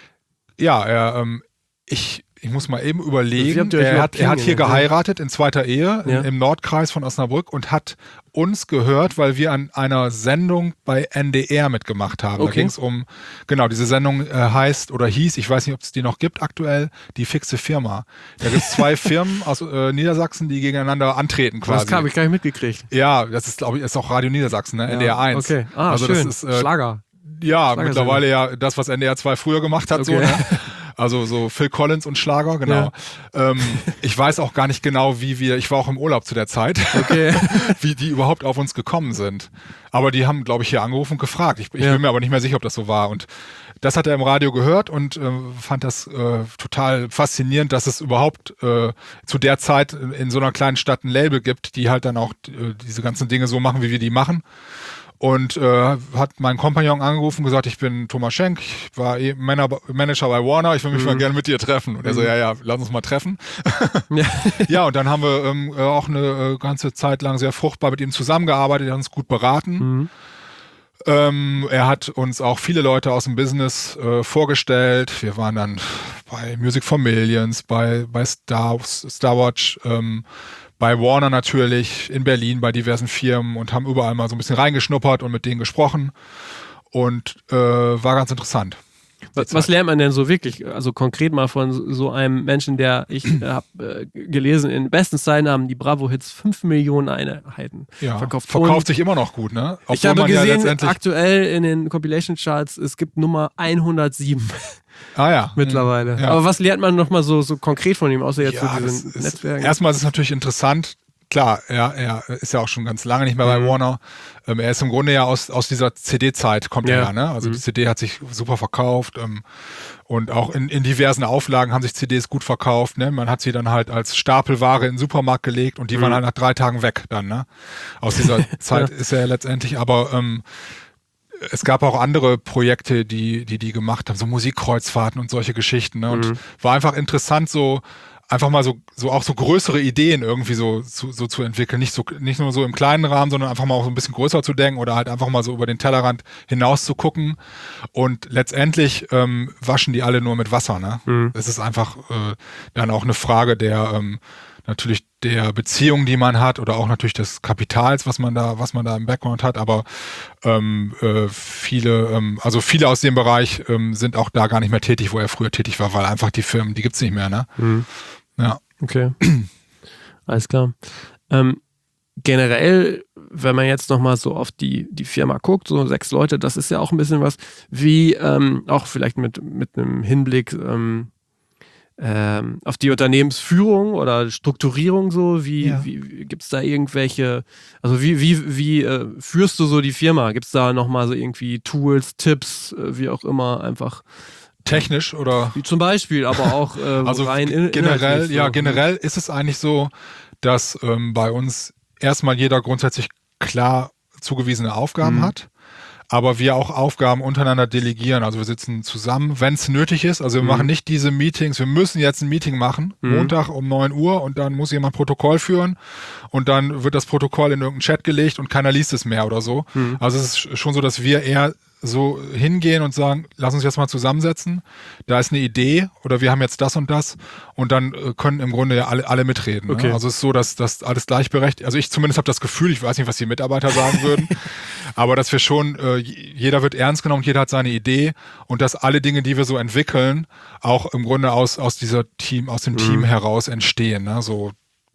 Speaker 2: Ja, ich muss mal eben überlegen, er hat hier geheiratet in zweiter Ehe im Nordkreis von Osnabrück und hat uns gehört, weil wir an einer Sendung bei NDR mitgemacht haben. Da ging es um, diese Sendung hieß, ich weiß nicht, ob es die noch gibt aktuell, die fixe Firma. Da gibt es 2 Firmen aus Niedersachsen, die gegeneinander antreten quasi.
Speaker 1: Das habe ich gar nicht mitgekriegt.
Speaker 2: Ja, das ist, glaube ich, ist auch Radio Niedersachsen, ne? NDR 1.
Speaker 1: Okay, also schön. Das ist, Schlager.
Speaker 2: Ja, mittlerweile ja das, was NDR 2 früher gemacht hat. So, ne? Also so Phil Collins und Schlager, genau. Ja. Ich weiß auch gar nicht genau, ich war auch im Urlaub zu der Zeit, wie die überhaupt auf uns gekommen sind. Aber die haben, glaube ich, hier angerufen und gefragt. Ich bin mir aber nicht mehr sicher, ob das so war. Und das hat er im Radio gehört und fand das total faszinierend, dass es überhaupt zu der Zeit in so einer kleinen Stadt ein Label gibt, die halt dann auch diese ganzen Dinge so machen, wie wir die machen. Und hat meinen Kompagnon angerufen und gesagt, ich bin Thomas Schenk, ich war Manager bei Warner, ich will mich mal gerne mit dir treffen. Und er so, ja, lass uns mal treffen. Ja, und dann haben wir auch eine ganze Zeit lang sehr fruchtbar mit ihm zusammengearbeitet, er hat uns gut beraten. Er hat uns auch viele Leute aus dem Business vorgestellt. Wir waren dann bei Music for Millions, bei Starwatch, bei Warner natürlich, in Berlin, bei diversen Firmen und haben überall mal so ein bisschen reingeschnuppert und mit denen gesprochen und war ganz interessant.
Speaker 1: Was lernt man denn so wirklich, also konkret mal von so einem Menschen, der, ich habe gelesen, in besten Zeiten haben die Bravo-Hits 5 Millionen Einheiten
Speaker 2: verkauft sich immer noch gut, ne?
Speaker 1: Obwohl ich habe gesehen, aktuell in den Compilation-Charts, es gibt Nummer 107. Mittlerweile. Ja. Aber was lernt man nochmal so konkret von ihm, außer jetzt so diesen Netzwerken?
Speaker 2: Erstmal ist es natürlich interessant. Klar, er ist ja auch schon ganz lange nicht mehr bei Warner. Er ist im Grunde ja aus dieser CD-Zeit, kommt er ja, ne? Also die CD hat sich super verkauft und auch in diversen Auflagen haben sich CDs gut verkauft, ne? Man hat sie dann halt als Stapelware in den Supermarkt gelegt und die waren halt nach 3 Tagen weg dann, ne? Aus dieser Zeit ist er ja letztendlich, aber es gab auch andere Projekte, die gemacht haben, so Musikkreuzfahrten und solche Geschichten, ne? Und war einfach interessant, so einfach mal so auch so größere Ideen irgendwie so zu entwickeln. Nicht nur so im kleinen Rahmen, sondern einfach mal auch so ein bisschen größer zu denken oder halt einfach mal so über den Tellerrand hinaus zu gucken. Und letztendlich waschen die alle nur mit Wasser. Ne? Es ist einfach dann auch eine Frage der natürlich der Beziehung, die man hat, oder auch natürlich des Kapitals, was man da im Background hat, aber viele aus dem Bereich sind auch da gar nicht mehr tätig, wo er früher tätig war, weil einfach die Firmen, die gibt's nicht mehr, ne? Ja.
Speaker 1: Okay. Alles klar. Generell, wenn man jetzt nochmal so auf die Firma guckt, so 6 Leute, das ist ja auch ein bisschen was, wie auch vielleicht mit einem Hinblick auf die Unternehmensführung oder Strukturierung so, wie gibt es da irgendwelche, also wie führst du so die Firma? Gibt es da nochmal so irgendwie Tools, Tipps, wie auch immer, einfach
Speaker 2: technisch oder?
Speaker 1: Wie zum Beispiel, aber auch
Speaker 2: also
Speaker 1: rein
Speaker 2: generell, so. Generell ist es eigentlich so, dass bei uns erstmal jeder grundsätzlich klar zugewiesene Aufgaben hat. Aber wir auch Aufgaben untereinander delegieren. Also wir sitzen zusammen, wenn es nötig ist. Also wir machen nicht diese Meetings. Wir müssen jetzt ein Meeting machen, Montag um 9 Uhr und dann muss jemand Protokoll führen und dann wird das Protokoll in irgendeinen Chat gelegt und keiner liest es mehr oder so. Also es ist schon so, dass wir eher so hingehen und sagen, lass uns jetzt mal zusammensetzen, da ist eine Idee oder wir haben jetzt das und das und dann können im Grunde ja alle mitreden. Okay. Ne? Also es ist so, dass das alles gleichberechtigt, also ich zumindest habe das Gefühl, ich weiß nicht, was die Mitarbeiter sagen würden, aber dass wir schon, jeder wird ernst genommen, jeder hat seine Idee und dass alle Dinge, die wir so entwickeln, auch im Grunde aus dem Team heraus entstehen, ne? So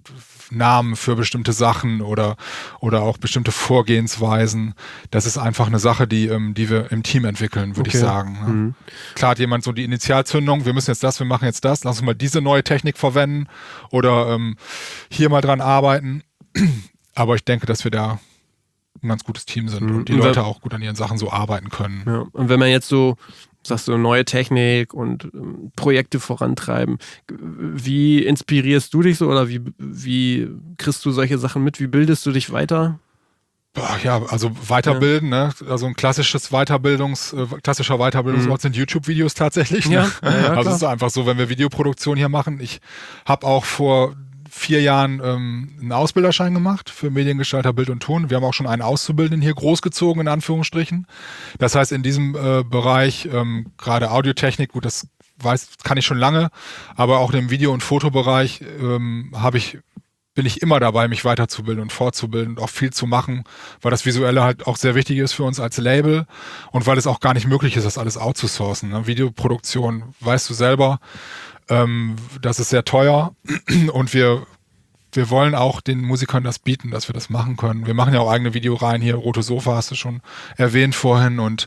Speaker 2: Namen für bestimmte Sachen oder auch bestimmte Vorgehensweisen. Das ist einfach eine Sache, die wir im Team entwickeln, würde ich sagen. Ne? Klar hat jemand so die Initialzündung, wir machen jetzt das, lass uns mal diese neue Technik verwenden oder hier mal dran arbeiten. Aber ich denke, dass wir da ein ganz gutes Team sind und die Leute auch gut an ihren Sachen so arbeiten können.
Speaker 1: Ja. Und wenn man jetzt so sagst du, neue Technik und Projekte vorantreiben. Wie inspirierst du dich so oder wie kriegst du solche Sachen mit? Wie bildest du dich weiter?
Speaker 2: Ja, also weiterbilden, ne? Also ein klassischer Weiterbildungsort sind YouTube-Videos tatsächlich. Ne? Ja, also es ist einfach so, wenn wir Videoproduktion hier machen. Ich habe auch vor 4 Jahren einen Ausbilderschein gemacht für Mediengestalter Bild und Ton. Wir haben auch schon einen Auszubildenden hier großgezogen, in Anführungsstrichen. Das heißt, in diesem Bereich, gerade Audiotechnik, gut, das kann ich schon lange, aber auch im Video- und Fotobereich bin ich immer dabei, mich weiterzubilden und fortzubilden und auch viel zu machen, weil das Visuelle halt auch sehr wichtig ist für uns als Label und weil es auch gar nicht möglich ist, das alles outzusourcen. Ne? Videoproduktion, weißt du selber, das ist sehr teuer und wir wollen auch den Musikern das bieten, dass wir das machen können. Wir machen ja auch eigene Videoreihen hier, Rote Sofa hast du schon erwähnt vorhin und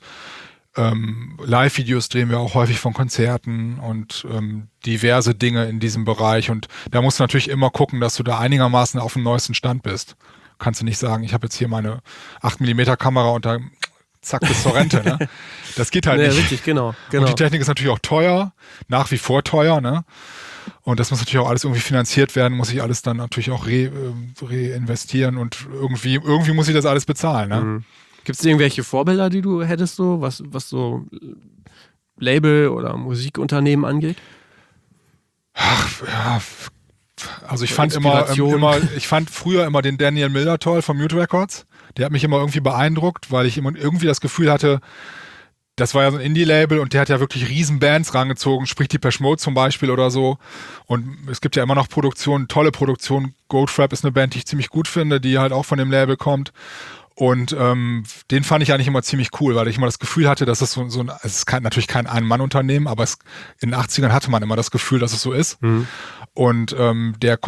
Speaker 2: Live-Videos drehen wir auch häufig von Konzerten und diverse Dinge in diesem Bereich und da musst du natürlich immer gucken, dass du da einigermaßen auf dem neuesten Stand bist. Kannst du nicht sagen, ich habe jetzt hier meine 8mm Kamera und da zack bis zur Rente, ne? Das geht halt nicht.
Speaker 1: Richtig, genau.
Speaker 2: Und die Technik ist natürlich auch teuer, nach wie vor teuer, ne? Und das muss natürlich auch alles irgendwie finanziert werden, muss ich alles dann natürlich auch reinvestieren und irgendwie muss ich das alles bezahlen, ne?
Speaker 1: Gibt es irgendwelche Vorbilder, die du hättest, so, was so Label oder Musikunternehmen angeht?
Speaker 2: Ach, ja. Also ich fand ich fand früher immer den Daniel Milder toll von Mute Records. Der hat mich immer irgendwie beeindruckt, weil ich immer irgendwie das Gefühl hatte, das war ja so ein Indie-Label und der hat ja wirklich riesen Bands rangezogen, sprich Depeche Mode zum Beispiel oder so. Und es gibt ja immer noch Produktionen, tolle Produktionen. Goldfrapp ist eine Band, die ich ziemlich gut finde, die halt auch von dem Label kommt. Und den fand ich eigentlich immer ziemlich cool, weil ich immer das Gefühl hatte, dass es es ist natürlich kein Ein-Mann-Unternehmen, aber in den 80ern hatte man immer das Gefühl, dass es so ist. Und der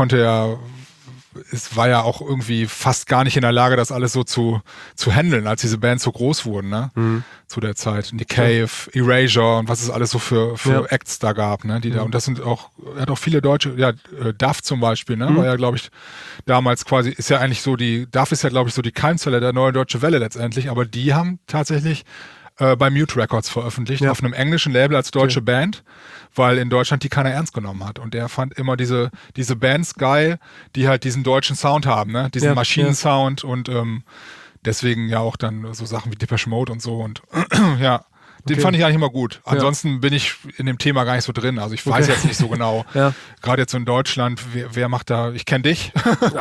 Speaker 2: war ja auch irgendwie fast gar nicht in der Lage, das alles so zu handeln, als diese Bands so groß wurden, ne? Zu der Zeit. Nick Cave, Erasure und was es alles so für Acts da gab, ne? Die da, und das sind auch, er hat auch viele deutsche, Duff zum Beispiel, ne? War ja, glaube ich, damals quasi, ist ja eigentlich so Duff ist ja, glaube ich, so die Keimzelle der neuen Deutsche Welle letztendlich, aber die haben tatsächlich bei Mute Records veröffentlicht, auf einem englischen Label als deutsche Band, weil in Deutschland die keiner ernst genommen hat. Und er fand immer diese Bands geil, die halt diesen deutschen Sound haben, ne? Diesen Maschinensound und deswegen ja auch dann so Sachen wie Depeche Mode und so und ja, Den fand ich eigentlich immer gut. Ansonsten bin ich in dem Thema gar nicht so drin. Also ich weiß jetzt nicht so genau. Gerade jetzt so in Deutschland, wer macht da, ich kenne dich.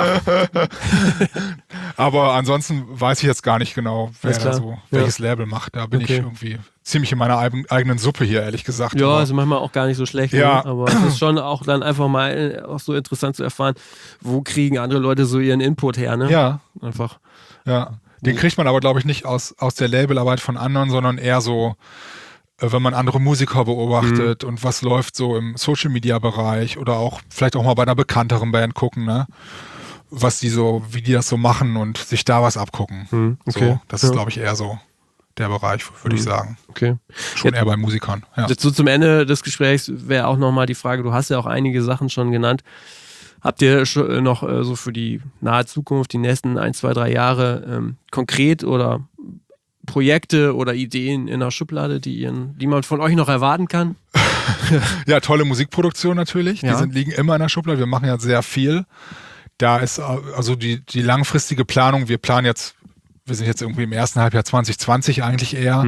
Speaker 2: Aber ansonsten weiß ich jetzt gar nicht genau, wer da so, welches Label macht. Da bin ich irgendwie ziemlich in meiner eigenen Suppe hier, ehrlich gesagt.
Speaker 1: Ja, also manchmal auch gar nicht so schlecht. Ja. Ne? Aber es ist schon auch dann einfach mal auch so interessant zu erfahren, wo kriegen andere Leute so ihren Input her, ne?
Speaker 2: Ja.
Speaker 1: Einfach.
Speaker 2: Ja. Den kriegt man aber, glaube ich, nicht aus der Labelarbeit von anderen, sondern eher so, wenn man andere Musiker beobachtet und was läuft so im Social-Media-Bereich oder auch vielleicht auch mal bei einer bekannteren Band gucken, ne? Was die so, wie die das so machen und sich da was abgucken. So, das ist, glaube ich, eher so der Bereich, würde ich sagen.
Speaker 1: Okay.
Speaker 2: Schon eher bei Musikern. Ja.
Speaker 1: Jetzt so zum Ende des Gesprächs wäre auch nochmal die Frage, du hast ja auch einige Sachen schon genannt. Habt ihr schon noch so für die nahe Zukunft, die nächsten 1, 2, 3 Jahre konkret oder Projekte oder Ideen in der Schublade, die man von euch noch erwarten kann?
Speaker 2: Ja, tolle Musikproduktion natürlich. Die liegen immer in der Schublade. Wir machen ja sehr viel. Da ist also die langfristige Planung. Wir sind jetzt irgendwie im ersten Halbjahr 2020 eigentlich eher.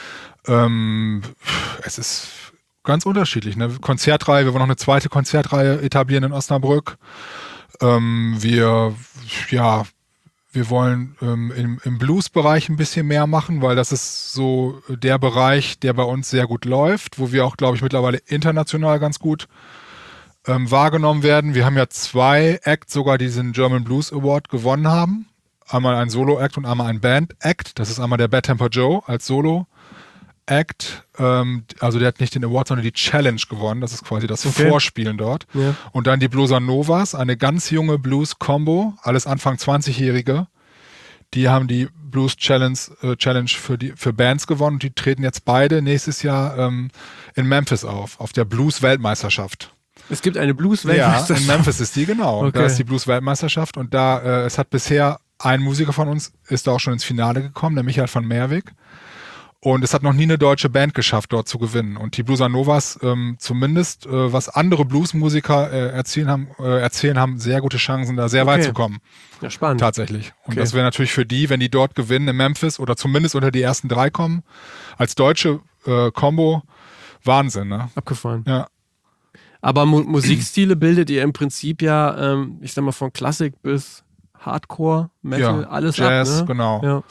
Speaker 2: Es ist ganz unterschiedlich. Ne? Konzertreihe, wir wollen noch eine zweite Konzertreihe etablieren in Osnabrück. Wir wollen im Blues-Bereich ein bisschen mehr machen, weil das ist so der Bereich, der bei uns sehr gut läuft, wo wir auch, glaube ich, mittlerweile international ganz gut wahrgenommen werden. Wir haben ja 2 Acts sogar, die diesen German Blues Award gewonnen haben. Einmal ein Solo-Act und einmal ein Band-Act. Das ist einmal der Bad Temper Joe als Solo-Act. Also der hat nicht den Award, sondern die Challenge gewonnen. Das ist quasi das Vorspielen dort. Ja. Und dann die Blueser Novas, eine ganz junge Blues-Combo, alles Anfang 20-Jährige. Die haben die Blues Challenge für Bands gewonnen und die treten jetzt beide nächstes Jahr in Memphis auf der Blues-Weltmeisterschaft.
Speaker 1: Es gibt eine Blues-Weltmeisterschaft?
Speaker 2: Ja, in Memphis ist die, genau. Okay. Da ist die Blues-Weltmeisterschaft und da, es hat bisher ein Musiker von uns, ist da auch schon ins Finale gekommen, der Michael van Merwig. Und es hat noch nie eine deutsche Band geschafft, dort zu gewinnen. Und die Blueser Novas, zumindest was andere Bluesmusiker erzählen haben sehr gute Chancen, da sehr weit zu kommen.
Speaker 1: Ja, spannend.
Speaker 2: Tatsächlich. Und das wäre natürlich für die, wenn die dort gewinnen in Memphis oder zumindest unter die ersten 3 kommen, als deutsche Combo, Wahnsinn. Ne?
Speaker 1: Abgefahren.
Speaker 2: Ja.
Speaker 1: Aber Musikstile bildet ihr im Prinzip ja, ich sag mal, von Klassik bis Hardcore, Metal, alles
Speaker 2: Jazz,
Speaker 1: ab, ne?
Speaker 2: Genau.
Speaker 1: Ja.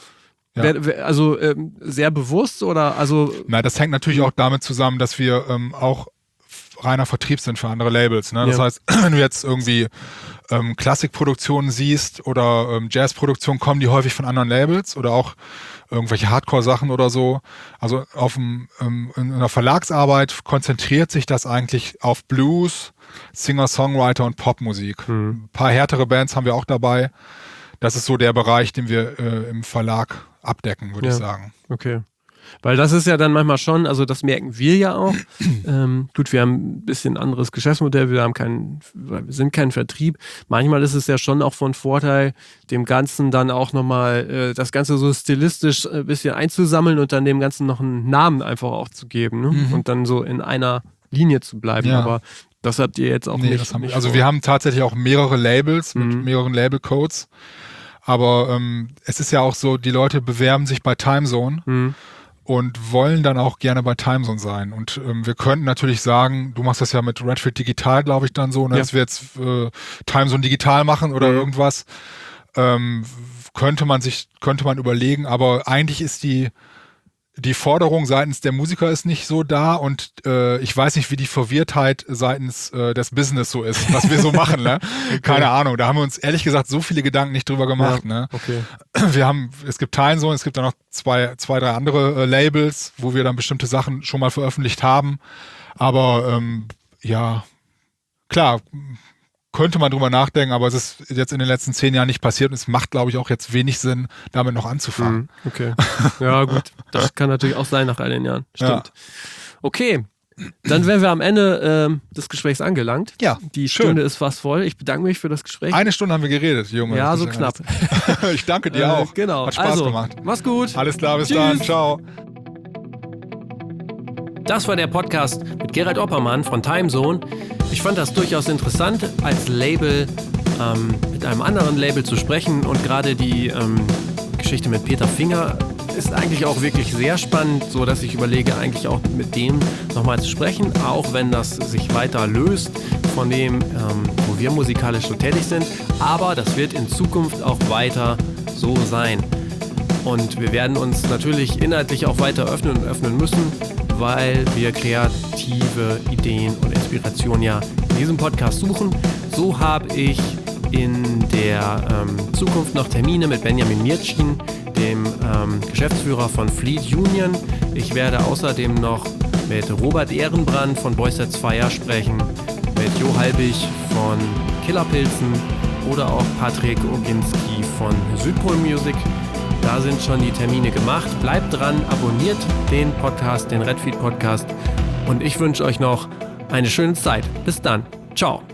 Speaker 1: Also sehr bewusst oder also?
Speaker 2: Na, das hängt natürlich auch damit zusammen, dass wir auch reiner Vertrieb sind für andere Labels. Ne? Das heißt, wenn du jetzt irgendwie Klassikproduktionen siehst oder Jazzproduktionen, kommen die häufig von anderen Labels oder auch irgendwelche Hardcore-Sachen oder so. Also in einer Verlagsarbeit konzentriert sich das eigentlich auf Blues, Singer-Songwriter und Popmusik. Ein paar härtere Bands haben wir auch dabei. Das ist so der Bereich, den wir im Verlag abdecken, würde ich sagen.
Speaker 1: Okay. Weil das ist ja dann manchmal schon, also das merken wir ja auch. Gut, wir haben ein bisschen anderes Geschäftsmodell, wir sind kein Vertrieb. Manchmal ist es ja schon auch von Vorteil, dem Ganzen dann auch nochmal das Ganze so stilistisch ein bisschen einzusammeln und dann dem Ganzen noch einen Namen einfach auch zu geben, ne? Und dann so in einer Linie zu bleiben. Ja. Aber das habt ihr jetzt auch nicht.
Speaker 2: Also wir haben tatsächlich auch mehrere Labels mit mehreren Labelcodes. Aber es ist ja auch so, die Leute bewerben sich bei Timezone und wollen dann auch gerne bei Timezone sein. Und wir könnten natürlich sagen, du machst das ja mit Redfield Digital, glaube ich, dann so, ne, dass wir jetzt Timezone Digital machen oder irgendwas. Könnte man überlegen, aber eigentlich ist die Forderung seitens der Musiker ist nicht so da und ich weiß nicht, wie die Verwirrtheit seitens des Business so ist, was wir so machen, ne? Keine Ahnung, da haben wir uns ehrlich gesagt so viele Gedanken nicht drüber gemacht, ne?
Speaker 1: Okay.
Speaker 2: Es gibt Timezone, es gibt dann noch zwei, 3 andere Labels, wo wir dann bestimmte Sachen schon mal veröffentlicht haben, aber ja, klar, könnte man drüber nachdenken, aber es ist jetzt in den letzten 10 Jahren nicht passiert und es macht, glaube ich, auch jetzt wenig Sinn, damit noch anzufangen.
Speaker 1: Okay. Ja, gut. Das kann natürlich auch sein nach all den Jahren. Stimmt. Ja. Okay. Dann wären wir am Ende des Gesprächs angelangt.
Speaker 2: Ja.
Speaker 1: Die Stunde ist fast voll. Ich bedanke mich für das Gespräch.
Speaker 2: 1 Stunde haben wir geredet, Junge.
Speaker 1: Ja, so knapp.
Speaker 2: Ich danke dir auch.
Speaker 1: Genau.
Speaker 2: Hat Spaß gemacht.
Speaker 1: Mach's gut.
Speaker 2: Alles klar, bis dann. Ciao.
Speaker 1: Das war der Podcast mit Gerald Oppermann von Timezone. Ich fand das durchaus interessant, als Label mit einem anderen Label zu sprechen und gerade die Geschichte mit Peter Finger ist eigentlich auch wirklich sehr spannend, so dass ich überlege, eigentlich auch mit dem nochmal zu sprechen, auch wenn das sich weiter löst von dem, wo wir musikalisch so tätig sind. Aber das wird in Zukunft auch weiter so sein. Und wir werden uns natürlich inhaltlich auch weiter öffnen müssen, weil wir kreative Ideen und Inspirationen ja in diesem Podcast suchen. So habe ich in der Zukunft noch Termine mit Benjamin Miertschin, dem Geschäftsführer von Fleet Union. Ich werde außerdem noch mit Robert Ehrenbrand von Boys That's Fire sprechen, mit Jo Halbig von Killerpilzen oder auch Patrick Oginski von Südpol Music. Da sind schon die Termine gemacht. Bleibt dran, abonniert den Podcast, den Redfield Podcast. Und ich wünsche euch noch eine schöne Zeit. Bis dann. Ciao.